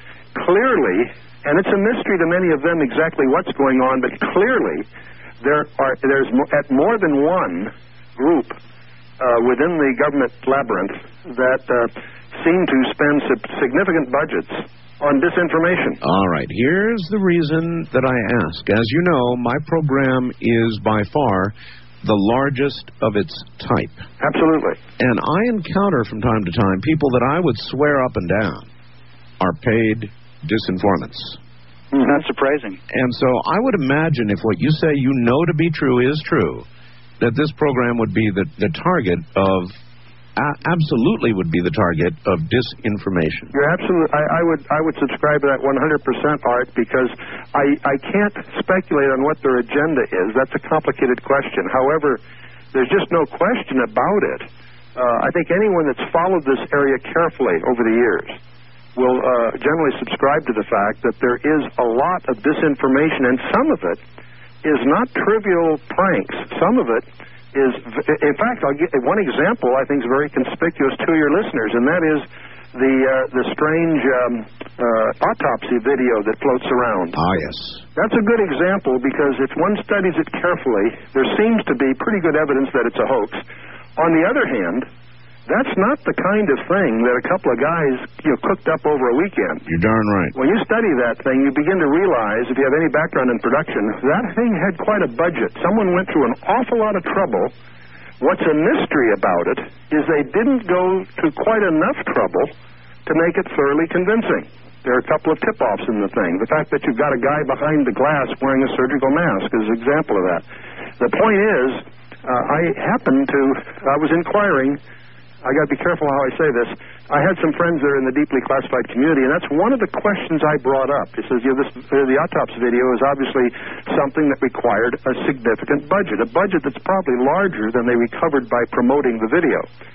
clearly, and it's a mystery to many of them exactly what's going on, but clearly there are there's mo- at more than one group uh, within the government labyrinth that uh, seem to spend sub- significant budgets on disinformation. All right, here's the reason that I ask. As you know, my program is by far the largest of its type. Absolutely. And I encounter from time to time people that I would swear up and down are paid disinformants. Mm, not surprising. And so I would imagine if what you say you know to be true is true, that this program would be the, the target of, a- absolutely would be the target of disinformation. You're absolutely. I, I would. I would subscribe to that one hundred percent, Art, because I, I can't speculate on what their agenda is. That's a complicated question. However, there's just no question about it. Uh, I think anyone that's followed this area carefully over the years will uh, generally subscribe to the fact that there is a lot of disinformation, and some of it is not trivial pranks. Some of it is, in fact, I'll get one example I think is very conspicuous to your listeners, and that is the uh, the strange um, uh, autopsy video that floats around. Ah, yes. That's a good example because if one studies it carefully, there seems to be pretty good evidence that it's a hoax. On the other hand, that's not the kind of thing that a couple of guys, you know, cooked up over a weekend. You're darn right. When you study that thing, you begin to realize, if you have any background in production, that thing had quite a budget. Someone went through an awful lot of trouble. What's a mystery about it is they didn't go to quite enough trouble to make it thoroughly convincing. There are a couple of tip-offs in the thing. The fact that you've got a guy behind the glass wearing a surgical mask is an example of that. The point is, uh, I happened to, I was inquiring, I got to be careful how I say this. I had some friends there in the deeply classified community, and that's one of the questions I brought up. It says, you know, this, uh, the autopsy video is obviously something that required a significant budget, a budget that's probably larger than they recovered by promoting the video.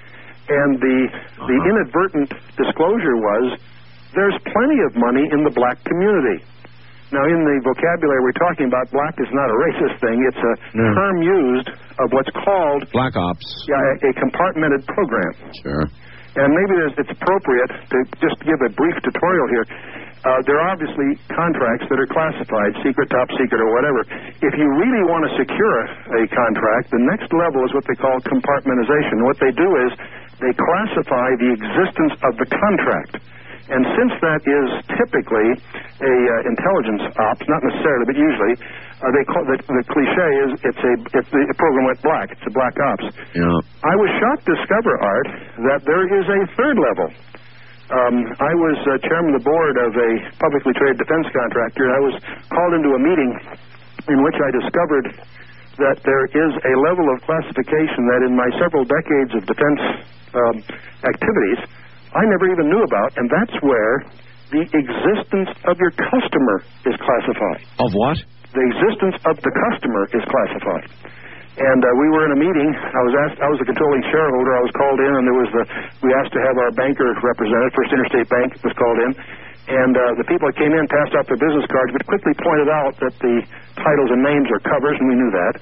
And the uh-huh. the inadvertent disclosure was, there's plenty of money in the black community. Now, in the vocabulary we're talking about, black is not a racist thing. It's a no. term used of what's called Black Ops. Yeah, a, a compartmented program. Sure. And maybe there's, it's appropriate to just give a brief tutorial here. Uh, there are obviously contracts that are classified, secret, top secret, or whatever. If you really want to secure a contract, the next level is what they call compartmentization. What they do is they classify the existence of the contract. And since that is typically a uh, intelligence ops, not necessarily, but usually, uh, they call the, the cliche is it's a if the program went black, it's a black ops. Yeah. I was shocked to discover, Art, that there is a third level. Um, I was uh, chairman of the board of a publicly traded defense contractor, and I was called into a meeting in which I discovered that there is a level of classification that in my several decades of defense um, activities I never even knew about, and that's where the existence of your customer is classified. Of what? The existence of the customer is classified. And uh, we were in a meeting. I was asked. I was the controlling shareholder. I was called in, and there was the. We asked to have our banker represented. First Interstate Bank was called in, and uh, the people that came in passed out their business cards, but quickly pointed out that the titles and names are covers, and we knew that.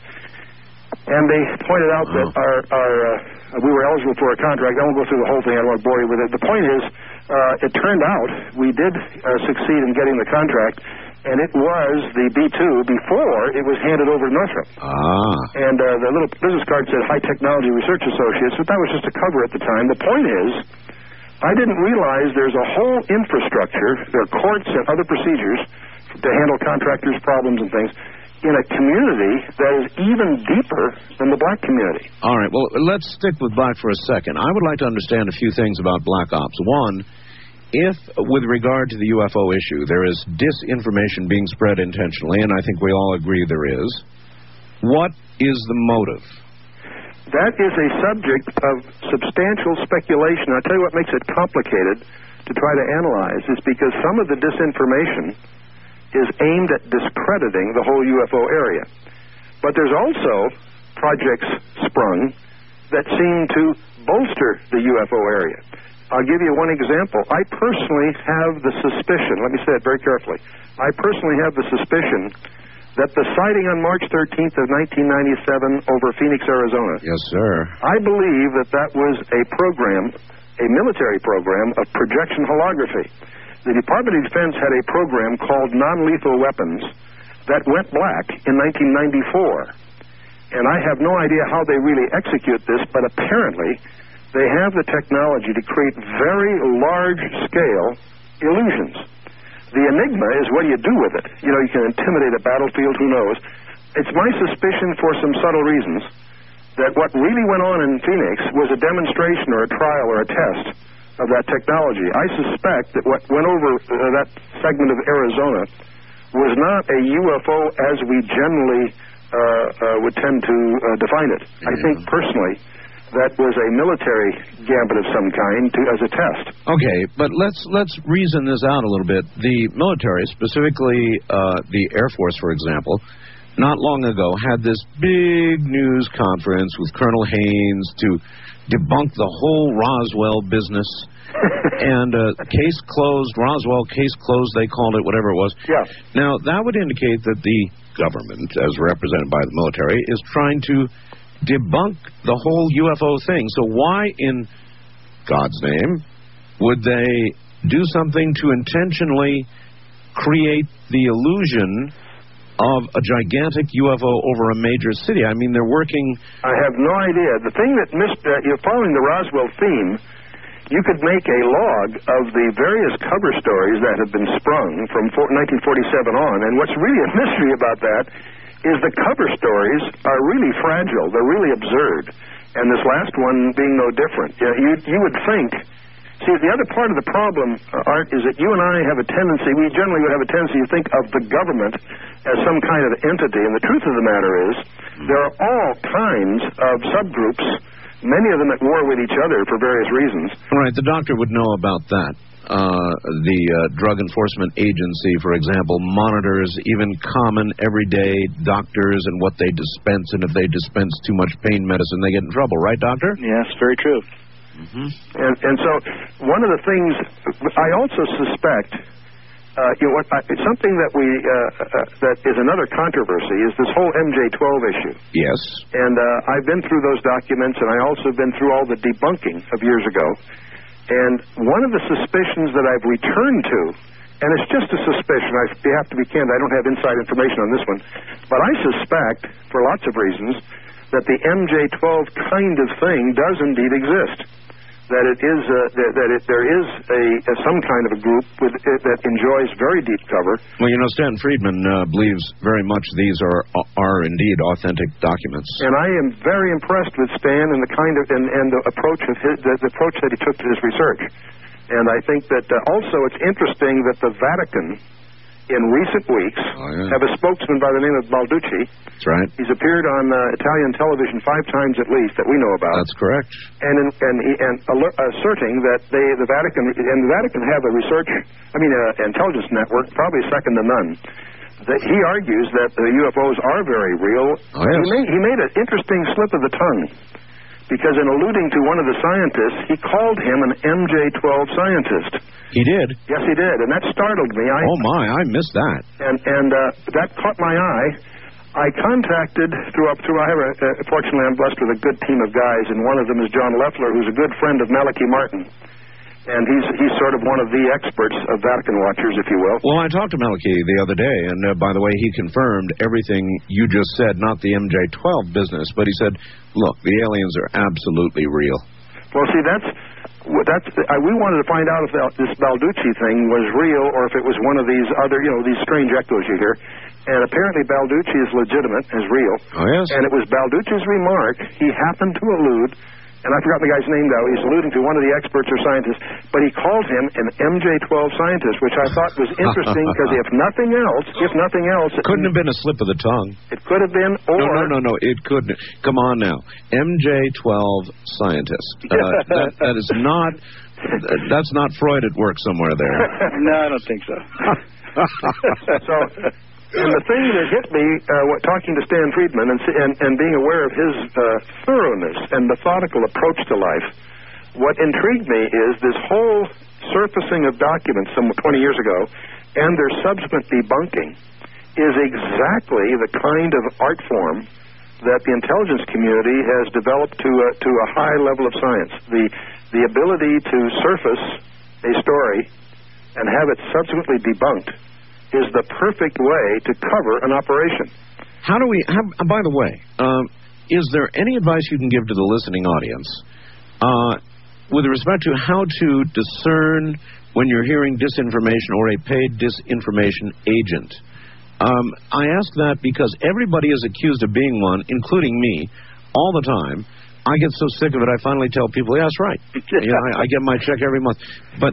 And they pointed out that our, our uh, we were eligible for a contract. I won't go through the whole thing. I don't want to bore you with it. The point is, uh, it turned out we did uh, succeed in getting the contract, and it was the B two before it was handed over to Northrop. Ah. And uh, the little business card said High Technology Research Associates, but that was just a cover at the time. The point is, I didn't realize there's a whole infrastructure, there are courts and other procedures to handle contractors' problems and things, in a community that is even deeper than the black community. All right, well, let's stick with black for a second. I would like to understand a few things about black ops. One, if, with regard to the U F O issue, there is disinformation being spread intentionally, and I think we all agree there is, what is the motive? That is a subject of substantial speculation. I'll tell you what makes it complicated to try to analyze is because some of the disinformation is aimed at discrediting the whole U F O area. But there's also projects sprung that seem to bolster the U F O area. I'll give you one example. I personally have the suspicion, let me say it very carefully, I personally have the suspicion that the sighting on March thirteenth of nineteen ninety-seven over Phoenix, Arizona, yes, sir, I believe that that was a program, a military program of projection holography. the Department of Defense had a program called Non-Lethal Weapons that went black in nineteen ninety-four. And I have no idea how they really execute this, but apparently they have the technology to create very large-scale illusions. The enigma is what do you do with it? You know, you can intimidate a battlefield, who knows? It's my suspicion, for some subtle reasons, that what really went on in Phoenix was a demonstration or a trial or a test of that technology. I suspect that what went over uh, that segment of Arizona was not a U F O as we generally uh, uh, would tend to uh, define it. Yeah. I think, personally, that was a military gambit of some kind to, as a test. Okay, but let's let's reason this out a little bit. The military, specifically uh, the Air Force, for example, not long ago had this big news conference with Colonel Haynes to debunk the whole Roswell business. and uh, case closed, Roswell case closed, they called it, whatever it was. Yeah. Now, that would indicate that the government, as represented by the military, is trying to debunk the whole U F O thing. So why, in God's name, would they do something to intentionally create the illusion of a gigantic U F O over a major city? I mean, they're working... I have no idea. The thing that missed, uh, you're following the Roswell theme, you could make a log of the various cover stories that have been sprung from nineteen forty-seven on, and what's really a mystery about that is the cover stories are really fragile. They're really absurd. And this last one being no different. You, you, you would think... See, the other part of the problem, uh, Art, is that you and I have a tendency, we generally would have a tendency to think of the government as some kind of entity. And the truth of the matter is, there are all kinds of subgroups, many of them at war with each other for various reasons. All right, the doctor would know about that. Uh, the uh, Drug Enforcement Agency, for example, monitors even common, everyday doctors and what they dispense, and if they dispense too much pain medicine, they get in trouble. Right, Doctor? Yes, very true. Mm-hmm. And, and so, one of the things, I also suspect, uh, you know, what, I, something that we, uh, uh, that is another controversy is this whole M J twelve issue. Yes. And uh, I've been through those documents, and I also have been through all the debunking of years ago. And one of the suspicions that I've returned to, and it's just a suspicion, I have to be candid, I don't have inside information on this one, but I suspect, for lots of reasons, that the M J twelve kind of thing does indeed exist. That it is, uh, that, that it, there is a, a some kind of a group with, uh, that enjoys very deep cover. Well, you know, Stan Friedman uh, believes very much these are are indeed authentic documents. And I am very impressed with Stan and the kind of and, and the approach of his, the, the approach that he took to his research. And I think that uh, also it's interesting that the Vatican, in recent weeks, oh, yeah. have a spokesman by the name of Balducci. That's right. He's appeared on uh, Italian television five times at least that we know about. That's correct. And in, and and alert, asserting that they, the Vatican, and the Vatican have a research, I mean, uh, intelligence network, probably second to none. That he argues that the U F Os are very real. Oh, yes. He made, he made an interesting slip of the tongue, because in alluding to one of the scientists, he called him an M J twelve scientist. He did? Yes, he did, and that startled me. I, oh, my, I missed that. And and uh, that caught my eye. I contacted, through, up through I have a, uh, fortunately I'm blessed with a good team of guys, and one of them is John Leffler, who's a good friend of Malachi Martin. And he's he's sort of one of the experts of Vatican watchers, if you will. Well, I talked to Malachi the other day, and uh, by the way, he confirmed everything you just said, not the M J twelve business, but he said, look, the aliens are absolutely real. Well, see, that's that's I, we wanted to find out if that, this Balducci thing was real or if it was one of these other, you know, these strange echoes you hear. And apparently Balducci is legitimate, is real. Oh, yes. And it was Balducci's remark. He happened to allude, and I forgot the guy's name now. He's alluding to one of the experts or scientists, but he called him an M J twelve scientist, which I thought was interesting because if nothing else, if nothing else, it couldn't have been a slip of the tongue. It could have been, or no, no, no, no, it couldn't. Come on now, M J twelve scientist. Uh, that, that is not. That's not Freud at work somewhere there. No, I don't think so. So. And the thing that hit me, uh, what, talking to Stan Friedman and, and, and being aware of his uh, thoroughness and methodical approach to life, what intrigued me is this whole surfacing of documents some twenty years ago and their subsequent debunking is exactly the kind of art form that the intelligence community has developed to a, to a high level of science. The, the ability to surface a story and have it subsequently debunked is the perfect way to cover an operation. How do we, how, by the way, um, is there any advice you can give to the listening audience uh, with respect to how to discern when you're hearing disinformation or a paid disinformation agent? Um, I ask that because everybody is accused of being one, including me, all the time. I get so sick of it, I finally tell people, yeah, that's right. You know, I, I get my check every month. But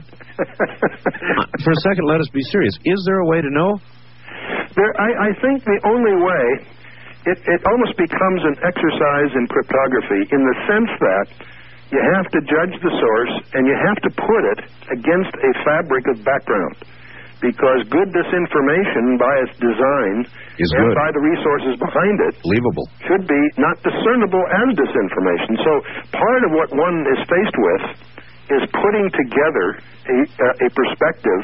uh, for a second, let us be serious. Is there a way to know? There, I, I think the only way, it, it almost becomes an exercise in cryptography in the sense that you have to judge the source and you have to put it against a fabric of background. Because good disinformation, by its design Is and good. by the resources behind it, believable, should be not discernible as disinformation. So part of what one is faced with is putting together a, a perspective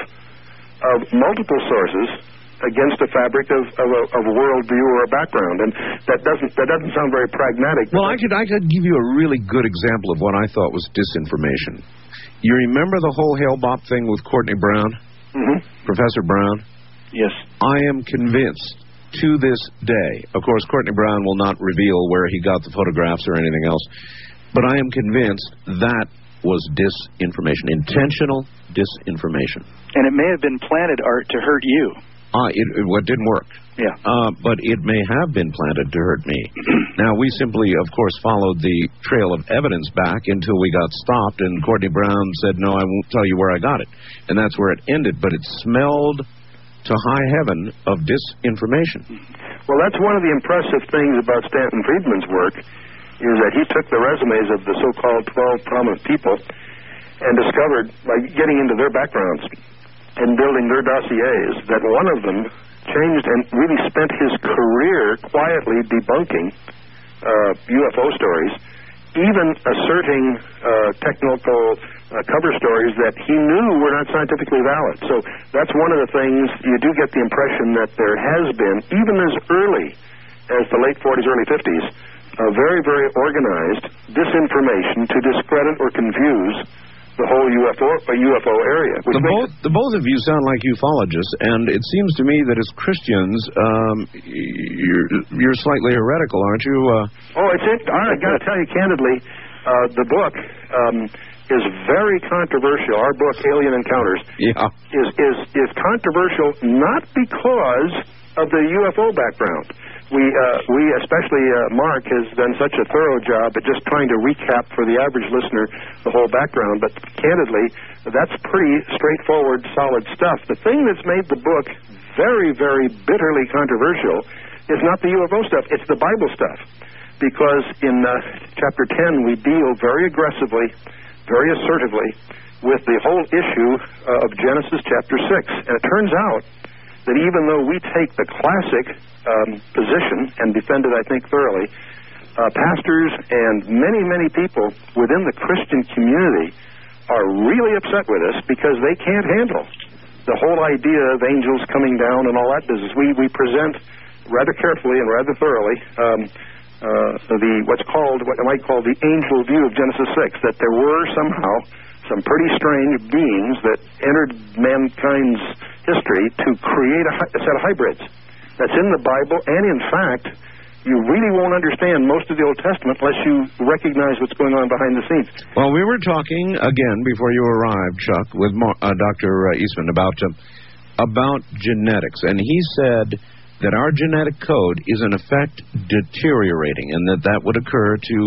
of multiple sources against a fabric of, of, a, of a worldview or a background, and that doesn't that doesn't sound very pragmatic. Well, I could I could give you a really good example of what I thought was disinformation. You remember the whole Hale-Bopp thing with Courtney Brown? Mm-hmm. Professor Brown? Yes. I am convinced to this day, of course, Courtney Brown will not reveal where he got the photographs or anything else, but I am convinced that was disinformation, intentional disinformation. And it may have been planted, Art, to hurt you. Uh, it, it, well, it didn't work. Yeah. Uh, but it may have been planted to hurt me. Now, we simply, of course, followed the trail of evidence back until we got stopped, and Courtney Brown said, no, I won't tell you where I got it. And that's where it ended. But it smelled to high heaven of disinformation. Well, that's one of the impressive things about Stanton Friedman's work, is that he took the resumes of the so-called twelve prominent people and discovered, by getting into their backgrounds and building their dossiers, that one of them changed and really spent his career quietly debunking uh, U F O stories, even asserting uh, technical uh, cover stories that he knew were not scientifically valid. So that's one of the things, you do get the impression that there has been, even as early as the late forties, early fifties, a very, very organized disinformation to discredit or confuse the whole U F O, uh, U F O area. The both, the both of you sound like ufologists, and it seems to me that as Christians, um, you're, you're slightly heretical, aren't you? Uh, oh, it's it. I got to tell you candidly, uh, the book um, is very controversial. Our book, Alien Encounters, yeah. is, is, is controversial not because of the U F O background. We, uh, we especially uh, Mark, has done such a thorough job at just trying to recap for the average listener the whole background. But candidly, that's pretty straightforward, solid stuff. The thing that's made the book very, very bitterly controversial is not the U F O stuff. It's the Bible stuff. Because in uh, chapter ten, we deal very aggressively, very assertively with the whole issue uh, of Genesis chapter six. And it turns out that even though we take the classic um, position and defend it, I think, thoroughly, uh, pastors and many, many people within the Christian community are really upset with us because they can't handle the whole idea of angels coming down and all that business. We we present rather carefully and rather thoroughly um, uh, the what's called, what I might call the angel view of Genesis six, that there were somehow some pretty strange beings that entered mankind's history to create a, a set of hybrids. That's in the Bible, and in fact, you really won't understand most of the Old Testament unless you recognize what's going on behind the scenes. Well, we were talking, again, before you arrived, Chuck, with Mar- uh, Doctor Eastman about, uh, about genetics, and he said that our genetic code is, in effect, deteriorating, and that that would occur to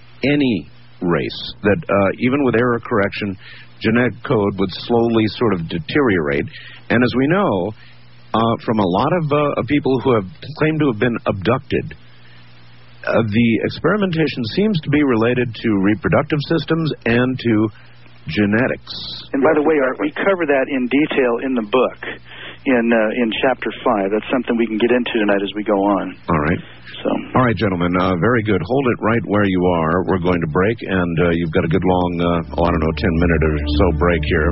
any race, that uh, even with error correction, genetic code would slowly sort of deteriorate. And as we know, uh, from a lot of uh, people who have claimed to have been abducted, uh, the experimentation seems to be related to reproductive systems and to genetics. And by the way, Art, we cover that in detail in the book, in uh, in chapter five. That's something we can get into tonight as we go on. All right. So. All right, gentlemen. Uh, very good. Hold it right where you are. We're going to break, and uh, you've got a good long, uh, oh, I don't know, ten minute or so break here.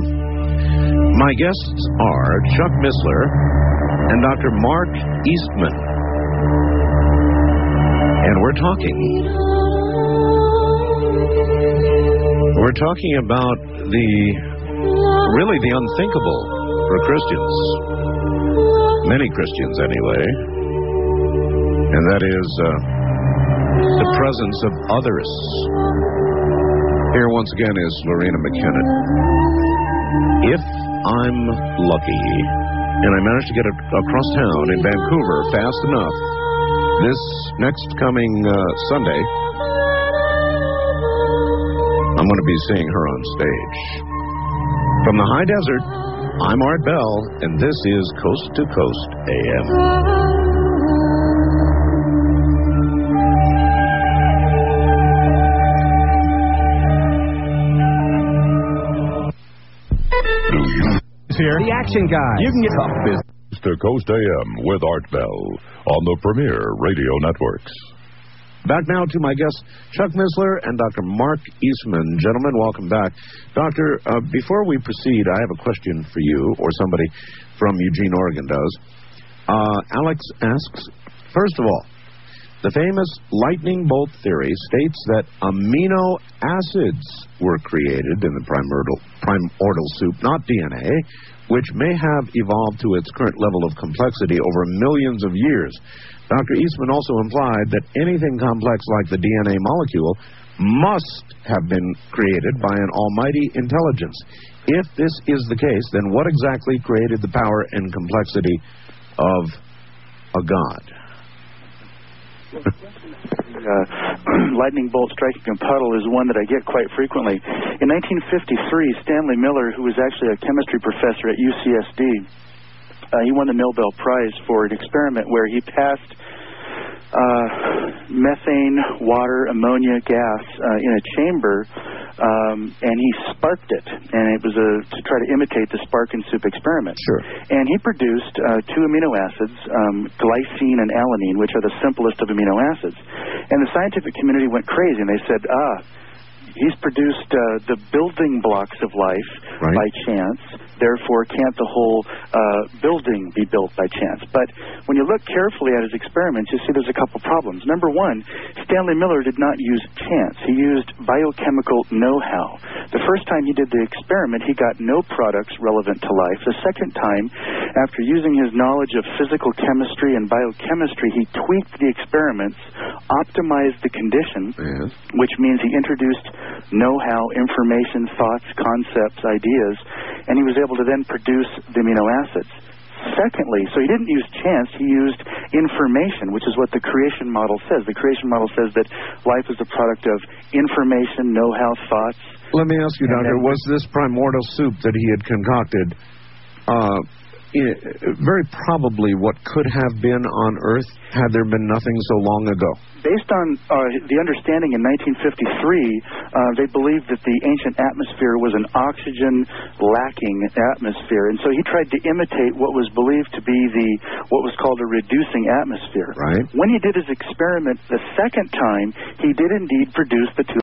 My guests are Chuck Missler and Doctor Mark Eastman. And we're talking... We're talking about the... really the unthinkable. for Christians. Many Christians, anyway. And that is uh, the presence of others. Here once again is Lorena McKinnon. If I'm lucky and I manage to get a- across town in Vancouver fast enough, this next coming uh, Sunday, I'm going to be seeing her on stage. From the high desert, I'm Art Bell, and this is Coast to Coast A M. Here. The Action Guy. You can get off business. Coast to Coast A M with Art Bell on the Premier Radio Networks. Back now to my guests, Chuck Missler and Doctor Mark Eastman. Gentlemen, welcome back. Doctor, uh, before we proceed, I have a question for you, or somebody from Eugene, Oregon does. Uh, Alex asks, first of all, the famous lightning bolt theory states that amino acids were created in the primordial, primordial soup, not D N A, which may have evolved to its current level of complexity over millions of years. Doctor Eastman also implied that anything complex like the D N A molecule must have been created by an almighty intelligence. If this is the case, then what exactly created the power and complexity of a god? Uh, lightning bolt striking a puddle is one that I get quite frequently. In nineteen fifty-three, Stanley Miller, who was actually a chemistry professor at U C S D, uh, he won the Nobel Prize for an experiment where he passed uh, methane, water, ammonia gas uh, in a chamber, um, and he sparked it. And it was a, to try to imitate the spark and soup experiment. Sure. And he produced uh, two amino acids, um, glycine and alanine, which are the simplest of amino acids. And the scientific community went crazy, and they said, ah, he's produced uh, the building blocks of life right. by chance. Therefore, can't the whole uh, building be built by chance? But when you look carefully at his experiments, you see there's a couple problems. Number one, Stanley Miller did not use chance. He used biochemical know-how. The first time he did the experiment, he got no products relevant to life. The second time, after using his knowledge of physical chemistry and biochemistry, he tweaked the experiments, optimized the conditions, yes. which means he introduced know-how, information, thoughts, concepts, ideas, and he was able to then produce the amino acids. Secondly, so he didn't use chance, he used information, which is what the creation model says. The creation model says that life is a product of information, know-how, thoughts. Let me ask you, Doctor, was this primordial soup that he had concocted uh, very probably what could have been on Earth had there been nothing so long ago? Based on uh, the understanding in nineteen fifty-three, uh, they believed that the ancient atmosphere was an oxygen-lacking atmosphere, and so he tried to imitate what was believed to be the what was called a reducing atmosphere. Right. When he did his experiment the second time, he did indeed produce the two